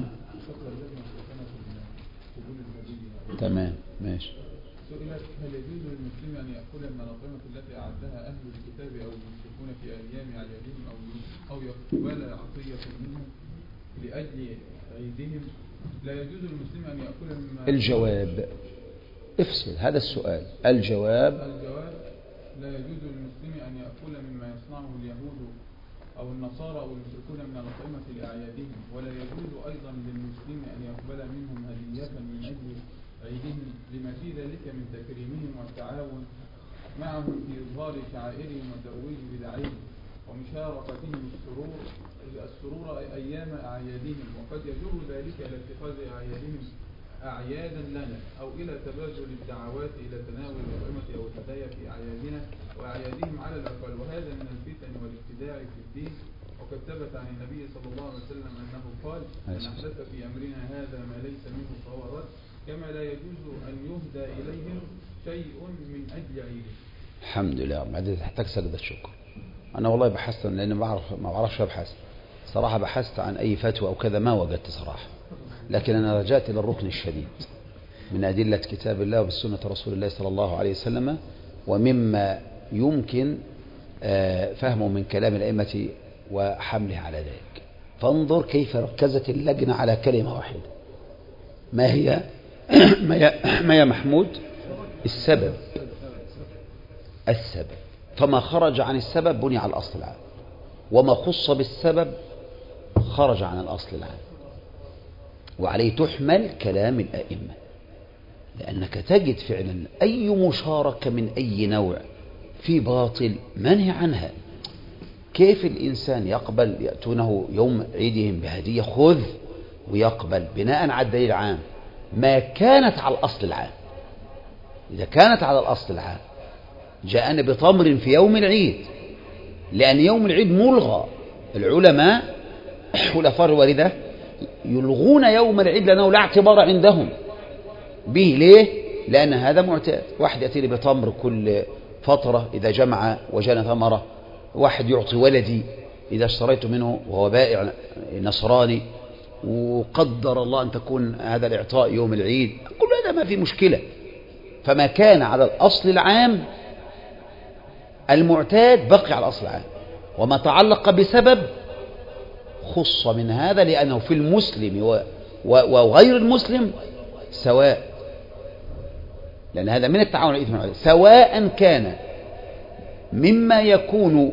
تمام ماشي. سئلت هل يجوز للمسلم أن يأكل المناظمة التي أعدها أهل الكتاب أو المشركون في أيام أعيادهم أو يقبل عطية منهم لأجل عيدهم؟ لا يجوز للمسلم أن يأكل الجواب افصل هذا السؤال. الجواب لا يجوز للمسلم أن يأكل مما يصنعه اليهود أو النصارى أو المشركون من الأطعمة لأعيادهم، ولا يجوز أيضا للمسلم أن يقبل منهم هدية من أجل عيدهم لما في ذلك من تكريمهم والتعاون معهم في إظهار شعائرهم وترويج بدعهم ومشاركتهم السرور أيام أعيادهم. وقد يجر ذلك إلى اتخاذ أعيادهم أعيادا لنا أو إلى تبادل الدعوات إلى تناول الأطعمة أو الهدايا في أعيادنا وأعيادهم على الأقل، وهذا من الفتن والابتداع في الدين. وقد ثبت عن النبي صلى الله عليه وسلم أنه قال من أحدث في أمرنا هذا ما ليس منه فهو رد، كما لا يجوز أن يهدى إليهم شيء من أجل عيده. الحمد لله. بعد تحتاج سجدة الشكر. أنا والله بحثت، لأن ما بعرفش أبحث صراحة، بحثت عن أي فتوى أو كذا ما وجدت صراحة، لكن أنا رجعت إلى الركن الشديد من أدلة كتاب الله وبالسنة رسول الله صلى الله عليه وسلم، ومما يمكن فهمه من كلام الأئمة وحمله على ذلك. فانظر كيف ركزت اللجنة على كلمة واحدة. ما هي ما هي محمود؟ السبب. فما خرج عن السبب بني على الأصل العام، وما خص بالسبب خرج عن الأصل العام، وعليه تحمل كلام الأئمة. لأنك تجد فعلا أي مشاركة من أي نوع في باطل منهي عنها. كيف الإنسان يقبل يأتونه يوم عيدهم بهدية خذ ويقبل بناء على الدليل العام ما كانت على الأصل العام؟ إذا كانت على الأصل العام جاءنا بتمر في يوم العيد، لأن يوم العيد ملغى. العلماء خلفاء الواردة يلغون يوم العيد لأنه لا اعتبار عندهم به. ليه؟ لأن هذا معتاد. واحد يأتي لي بتمر كل فترة إذا جمع وجانا ثمرة، واحد يعطي ولدي إذا اشتريت منه وهو بائع نصراني، وقدر الله أن تكون هذا الإعطاء يوم العيد، كل هذا ما في مشكلة. فما كان على الأصل العام المعتاد بقي على الأصل العام، وما تعلق بسبب خص من هذا، لأنه في المسلم وغير المسلم سواء، لأن هذا من التعاون على الإثم والعدوان، سواء كان مما يكون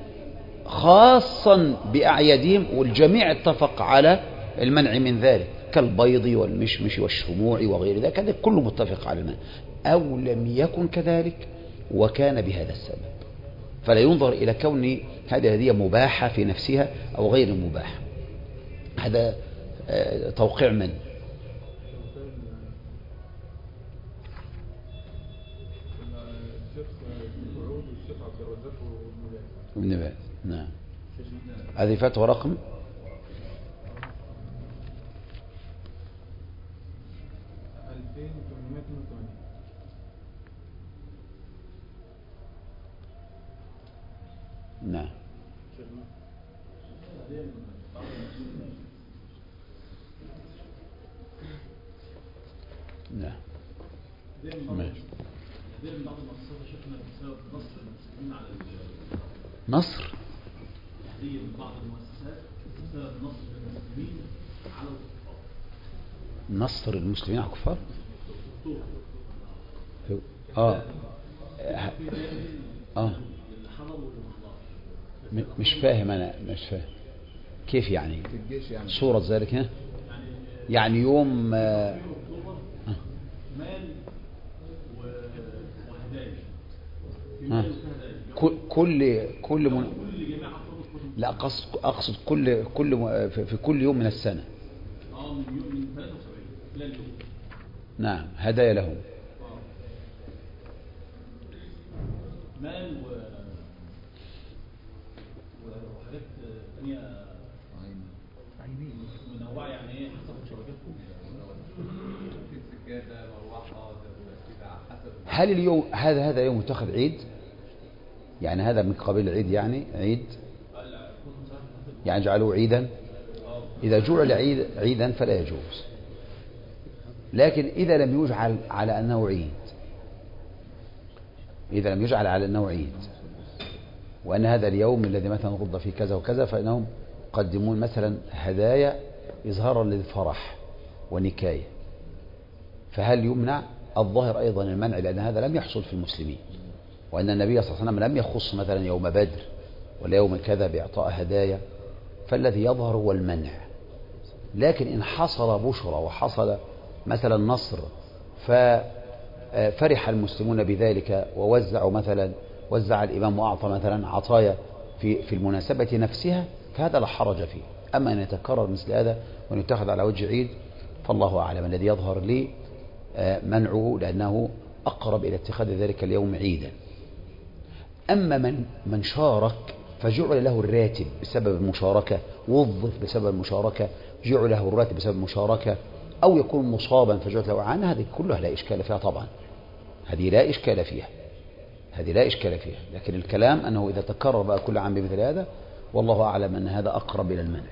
خاصا بأعيادهم والجميع اتفق على المنع من ذلك كالبيض والمشمش والشموع وغير ذلك، هذا كله متفق على المنع، أو لم يكن كذلك وكان بهذا السبب. فلا ينظر إلى كون هذه الهدية مباحة في نفسها أو غير مباحة. هذا توقيع من؟ ابن باز. نعم. هذه فتوى رقم 2882. نعم. نعم. نصر نصر المسلمين على الكفار. مش فاهم أنا، مش فاهم كيف يعني صورة ذلك. ها يعني يوم مال وهدايا كل لا أقصد كل في كل يوم من السنة. من 73 نعم، هدايا لهم مال وحاجات ثانيه منوعه، يعني ايه حسب شركاتكم في السجاده مروحه حسب. هل اليوم هذا يوم متخذ عيد؟ يعني هذا من قبيل العيد، يعني عيد، يعني جعلوه عيدا. إذا جعل عيدا فلا يجوز، لكن إذا لم يجعل على أنه عيد، وأن هذا اليوم الذي مثلا غض فيه كذا وكذا، فإنهم يقدمون مثلا هدايا إظهارا للفرح ونكاية، فهل يمنع؟ الظاهر أيضا المنع، لأن هذا لم يحصل في المسلمين، وأن النبي صلى الله عليه وسلم لم يخص مثلا يوم بدر ولا يوم كذا بإعطاء هدايا، فالذي يظهر هو المنع. لكن إن حصل بشرى وحصل مثلا نصر ففرح المسلمون بذلك ووزعوا مثلا، وزع الإمام وأعطى مثلا عطايا في المناسبة نفسها، فهذا لا حرج فيه. أما أن يتكرر مثل هذا وأن يتخذ على وجه عيد فالله أعلم. الذي يظهر لي منعه، لأنه أقرب إلى اتخاذ ذلك اليوم عيدا. أما من شارك فجعل له الراتب بسبب المشاركة، وظف بسبب المشاركة، جعل له الراتب بسبب المشاركة، أو يكون مصابا فجعل له عنه، هذه كلها لا إشكال فيها طبعا، هذه لا إشكال فيها. لكن الكلام أنه إذا تكرر بقى كل عام بمثل هذا، والله أعلم أن هذا أقرب إلى المنع.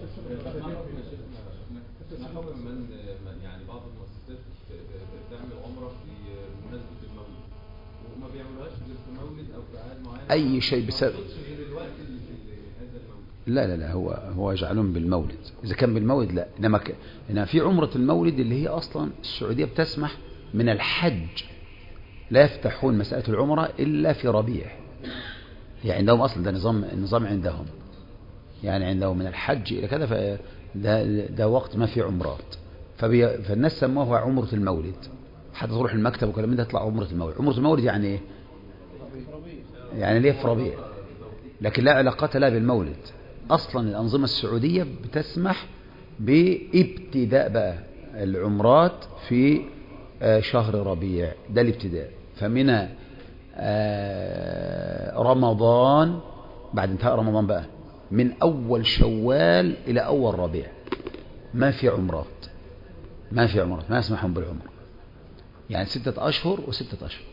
يعني بعض المؤسسات بتعمل عمرة في مناسبة المولد وما بيعملوهاش غير في مولد أو في أعياد معينة، أي شيء بسبب غير الوقت اللي في هذا المولد، لا هو يجعلون بالمولد. إذا كان بالمولد لا، إنما في عمرة المولد اللي هي أصلا السعودية بتسمح من الحج، لا يفتحون مسألة العمرة إلا في ربيع. يعني عندهم أصلا ده نظام عندهم، يعني عندهم من الحج إلى كذا، فده وقت ما في عمرات، فالناس سموها عمرة المولد. حتى تروح المكتب وكلام ده تطلع عمرة المولد. عمرة المولد يعني إيه؟ يعني ليه في ربيع، لكن لا علاقة لا بالمولد. أصلا الأنظمة السعودية بتسمح بابتداء بقى العمرات في شهر ربيع، ده الابتداء. فمن رمضان، بعد انتهاء رمضان بقى من أول شوال إلى أول ربيع ما في عمرات، ما يسمحون بالعمرة. يعني 6 أشهر و6 أشهر.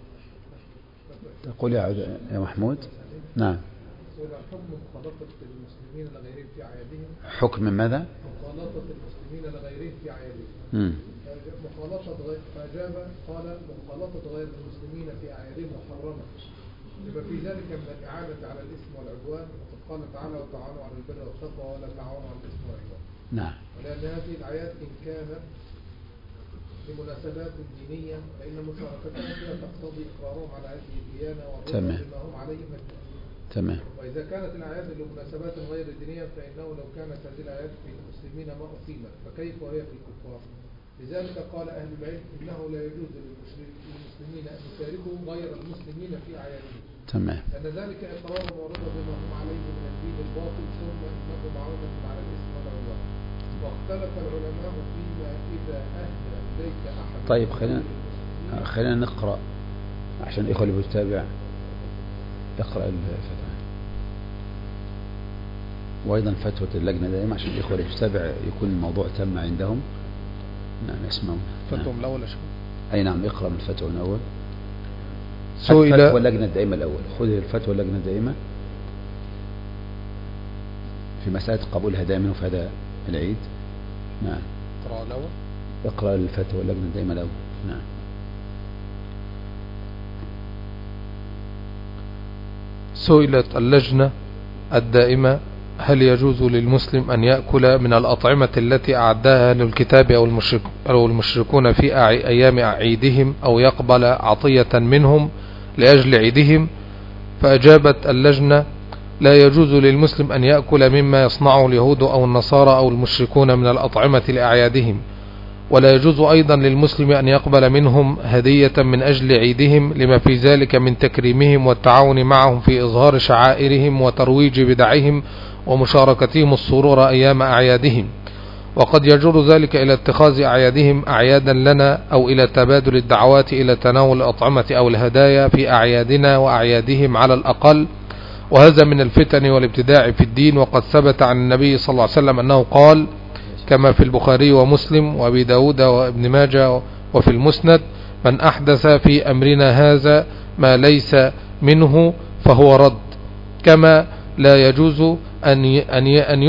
تقول يا محمود؟ نعم. حكم مخالطة المسلمين لغيرهم في أعيادهم. حكم ماذا؟ مخالطة المسلمين لغيرهم في أعيادهم. فأجاب قال مخالطة غير المسلمين في أعيادهم محرمة لما في ذلك من الإعانة على الإثم والعدوان، وقد قال تعالى وتعاونوا على البر والتقوى ولا تعاونوا على الإثم والعدوان. نعم. ولأن هذه الآيات إن كانت لمناسبات دينية فإن مشاركتهم فيها تقتضي إقرارهم على هذه الديانة والرضا بما هم عليه من الدين. تمام. وإذا كانت الأعياد لمناسبات غير دينية فإنه لو كانت هذه الأعياد في المسلمين ما أقيمت فكيف وهي في الكفار؟ لذلك قال أهل العلم إنه لا يجوز للمسلمين أن يشاركوا غير المسلمين في أعيادهم. تمام. لأن ذلك إقرار ورضا بما هم عليه من الدين الباطل، ثم إنه معونة على الإثم والعدوان. واختلف العلماء فيما إذا أهدى إليك أحد. طيب خلينا نقرأ عشان الإخوة اللي بيتابع اقرأ الفتوى، وأيضا فتوى اللجنة دائما عشان الإخوة اللي بيتابع يكون الموضوع تم عندهم. نعم يسمعون. فتوى من الأول أشوف. أي نعم، اقرأ من الفتوى من الأول. سئل فتوى اللجنة الدائمة الأول، خذ الفتوى اللجنة الدائمة في مسألة قبول هدايا منه في هذا العيد. نعم. اقرأ الأول. اقرأ الفتوى اللجنة الدائمة الأول. نعم. سئلت اللجنة الدائمة هل يجوز للمسلم أن يأكل من الأطعمة التي أعدها أهل الكتاب أو المشركون في أيام عيدهم أو يقبل عطية منهم لأجل عيدهم؟ فأجابت اللجنة لا يجوز للمسلم أن يأكل مما يصنعه اليهود أو النصارى أو المشركون من الأطعمة لأعيادهم، ولا يجوز أيضا للمسلم أن يقبل منهم هدية من أجل عيدهم لما في ذلك من تكريمهم والتعاون معهم في إظهار شعائرهم وترويج بدعهم ومشاركتهم السرور أيام أعيادهم. وقد يجر ذلك إلى اتخاذ أعيادهم أعيادا لنا أو إلى تبادل الدعوات إلى تناول الأطعمة أو الهدايا في أعيادنا وأعيادهم على الأقل، وهذا من الفتن والابتداع في الدين. وقد ثبت عن النبي صلى الله عليه وسلم أنه قال كما في البخاري ومسلم وابي داود وابن ماجه وفي المسند: من أحدث في أمرنا هذا ما ليس منه فهو رد. كما لا يجوز أن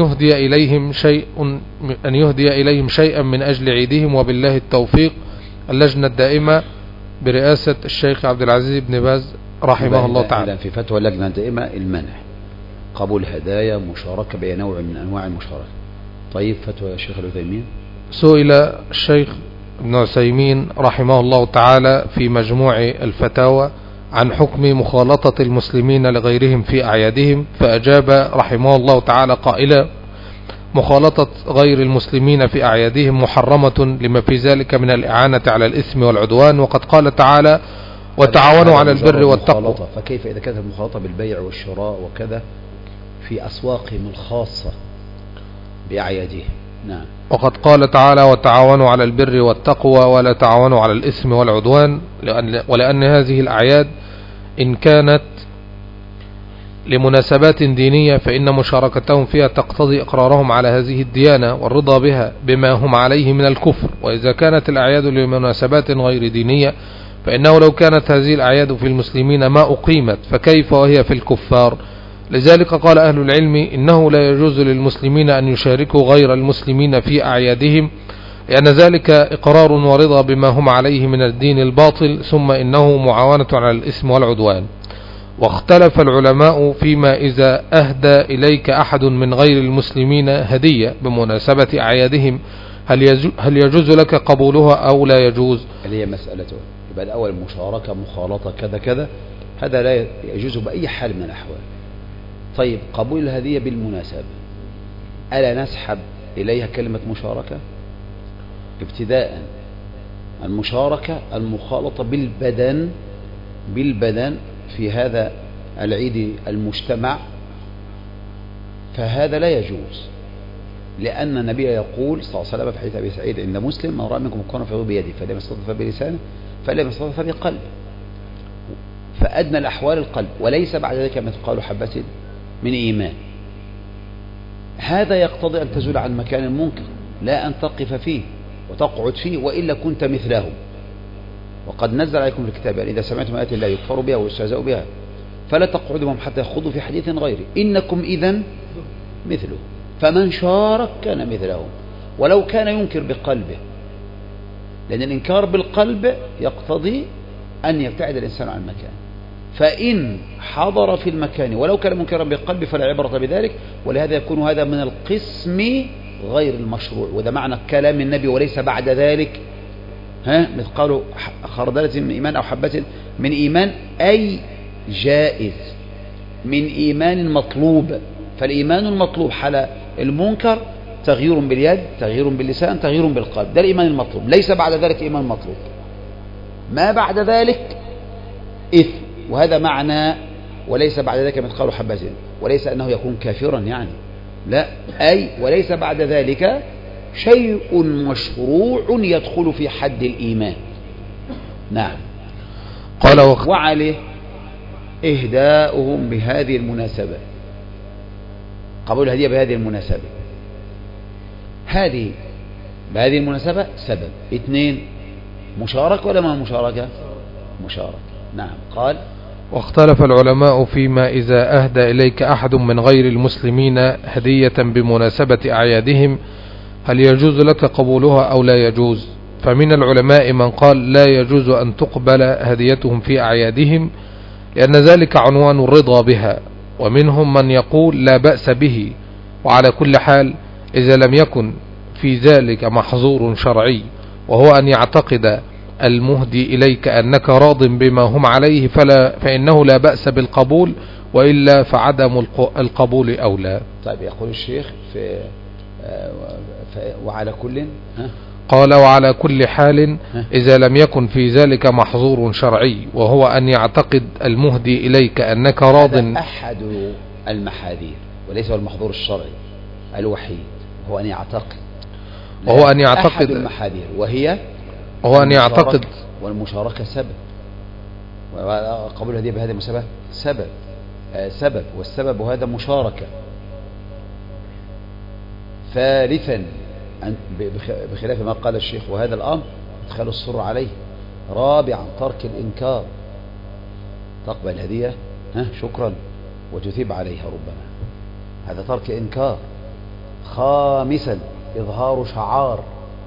يهدي إليهم شيئا من أجل عيدهم. وبالله التوفيق. اللجنة الدائمة برئاسة الشيخ عبد العزيز بن باز رحمه الله تعالى. في فتوى اللجنة الدائمة المنع قبول هدايا مشاركة بأي نوع من أنواع المشاركة. طيب فتوى الشيخ العثيمين. سئل الشيخ ابن عثيمين رحمه الله تعالى في مجموع الفتاوى عن حكم مخالطة المسلمين لغيرهم في أعيادهم، فأجاب رحمه الله تعالى قائلا: مخالطة غير المسلمين في أعيادهم محرمة لما في ذلك من الإعانة على الإثم والعدوان. وقد قال تعالى: وتعاونوا على البر والتقوى. فكيف إذا كانت المخالطة بالبيع والشراء وكذا في أسواقهم الخاصة بأعيادهم؟ نعم. وقد قال تعالى: وتعاونوا على البر والتقوى ولا تعاونوا على الإثم والعدوان. ولأن هذه الأعياد إن كانت لمناسبات دينية فإن مشاركتهم فيها تقتضي إقرارهم على هذه الديانة والرضا بها بما هم عليه من الكفر. وإذا كانت الأعياد لمناسبات غير دينية فإنه لو كانت هذه الأعياد في المسلمين ما أقيمت فكيف وهي في الكفار؟ لذلك قال أهل العلم إنه لا يجوز للمسلمين أن يشاركوا غير المسلمين في أعيادهم، لأن ذلك إقرار ورضا بما هم عليه من الدين الباطل، ثم إنه معاونة على الإثم والعدوان. واختلف العلماء فيما إذا أهدى إليك أحد من غير المسلمين هدية بمناسبة أعيادهم هل يجوز لك قبولها أو لا يجوز؟ اللي هي مسألته يبقى الأول مشاركة مخالطة كذا كذا، هذا لا يجوز بأي حال من الأحوال. طيب قبول الهدية بالمناسبة، ألا نسحب إليها كلمة مشاركة؟ ابتداء المشاركة المخالطة بالبدن في هذا العيد المجتمع، فهذا لا يجوز، لأن النبي يقول صلى الله عليه وسلم في حديث أبي سعيد عند مسلم: من رأى منكم منكرا فهو بيده، فلم يستطع فبلسانه، فلم يستطع فبقلبه. فأدنى الأحوال القلب، وليس بعد ذلك مثقال حبة من إيمان. هذا يقتضي أن تزول عن مكان المنكر، لا أن تقف فيه وتقعد فيه، وإلا كنت مثلهم. وقد نزل عليكم في الكتاب يعني إذا سمعتم آيات الله يكفر بها ويستهزأ بها فلا تقعدوا معهم حتى يخوضوا في حديث غيره إنكم إذن مثله. فمن شارك كان مثلهم ولو كان ينكر بقلبه، لأن الإنكار بالقلب يقتضي أن يبتعد الإنسان عن المكان. فإن حضر في المكان ولو كان منكرا بالقلب فلا عبرة بذلك، ولهذا يكون هذا من القسم غير المشروع. وده معنى كلام النبي: وليس بعد ذلك مثقال خردلة من إيمان أو حبة من إيمان، أي جائز من إيمان مطلوب. فالإيمان المطلوب حال المنكر تغيير باليد، تغيير باللسان، تغيير بالقلب، ده الإيمان المطلوب. ليس بعد ذلك إيمان مطلوب، ما بعد ذلك إثم. وهذا معنى وليس بعد ذلك مثقال حبة، وليس أنه يكون كافرا يعني، لا، أي وليس بعد ذلك شيء مشروع يدخل في حد الإيمان. نعم. قال وعليه إهداؤهم بهذه المناسبة، قبول الهدية بهذه المناسبة، هذه بهذه المناسبة سبب. 2 مشاركة ولا ما مشاركة؟ مشاركة. نعم. قال: واختلف العلماء فيما إذا أهدى إليك أحد من غير المسلمين هدية بمناسبة أعيادهم هل يجوز لك قبولها أو لا يجوز؟ فمن العلماء من قال لا يجوز أن تقبل هديتهم في أعيادهم لأن ذلك عنوان الرضا بها، ومنهم من يقول لا بأس به. وعلى كل حال إذا لم يكن في ذلك محظور شرعي وهو أن يعتقد المهدي إليك أنك راض بما هم عليه فإنه لا بأس بالقبول، وإلا فعدم القبول أولى. طيب يقول الشيخ وعلى كل قال: وعلى كل حال إذا لم يكن في ذلك محظور شرعي وهو أن يعتقد المهدي إليك أنك راض. هذا أحد المحاذير وليس هو المحظور الشرعي الوحيد، هو أن يعتقد، وهو أن يعتقد أحد المحاذير، وهو أن يعتقد. والمشاركة سبب، وقبول الهدية بهذه المناسبة سبب، والسبب هذا مشاركة. ثالثا بخلاف ما قال الشيخ وهذا الأمر ادخال السرور عليه. رابعا ترك الإنكار، تقبل الهدية شكرا وتثيب عليها ربما، هذا ترك إنكار. خامسا إظهار شعار.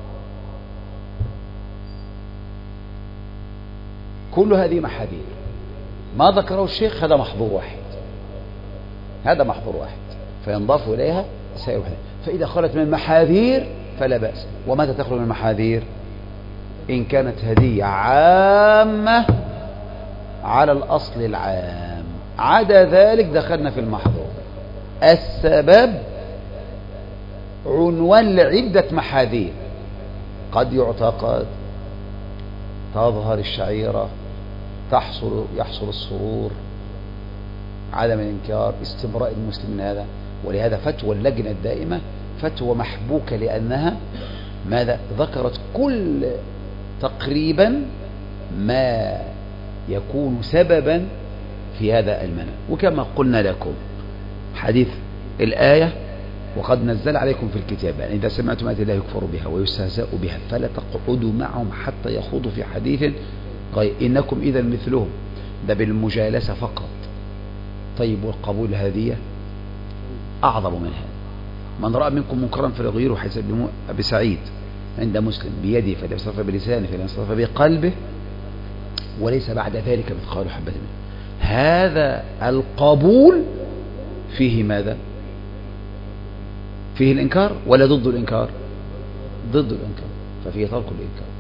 كل هذه محاذير، ما ذكره الشيخ هذا محظور واحد، فينضاف إليها سائر محاذير. فإذا خلت من المحاذير فلا بأس. ومتى تخرج من المحاذير؟ إن كانت هدية عامة على الأصل العام، عدا ذلك دخلنا في المحظور. السبب عنوان لعدة محاذير، قد يعتقد، تظهر الشعيرة، يحصل السرور، عدم الإنكار، استبراء المسلم من هذا. ولهذا فتوى اللجنة الدائمة فتوى محبوكة، لأنها ماذا ذكرت كل تقريبا ما يكون سببا في هذا المنع. وكما قلنا لكم حديث الآية: وقد نزل عليكم في الكتاب يعني إذا سمعتم آيات الله يكفر بها ويستهزأ بها فلا تقعدوا معهم حتى يخوضوا في حديث غير إنكم إذا مثلهم. ده بالمجالسة فقط. طيب والقبول الهدية أعظم من هذا. من رأى منكم منكرا فليغيره، حيث أبي سعيد عند مسلم بيده فلا يستطيع بلسانه فلا يستطيع بقلبه، وليس بعد ذلك مثقال حبة منه. هذا القبول فيه ماذا؟ فيه الإنكار ولا ضد الإنكار؟ ضد الإنكار، ففيه ترك الإنكار.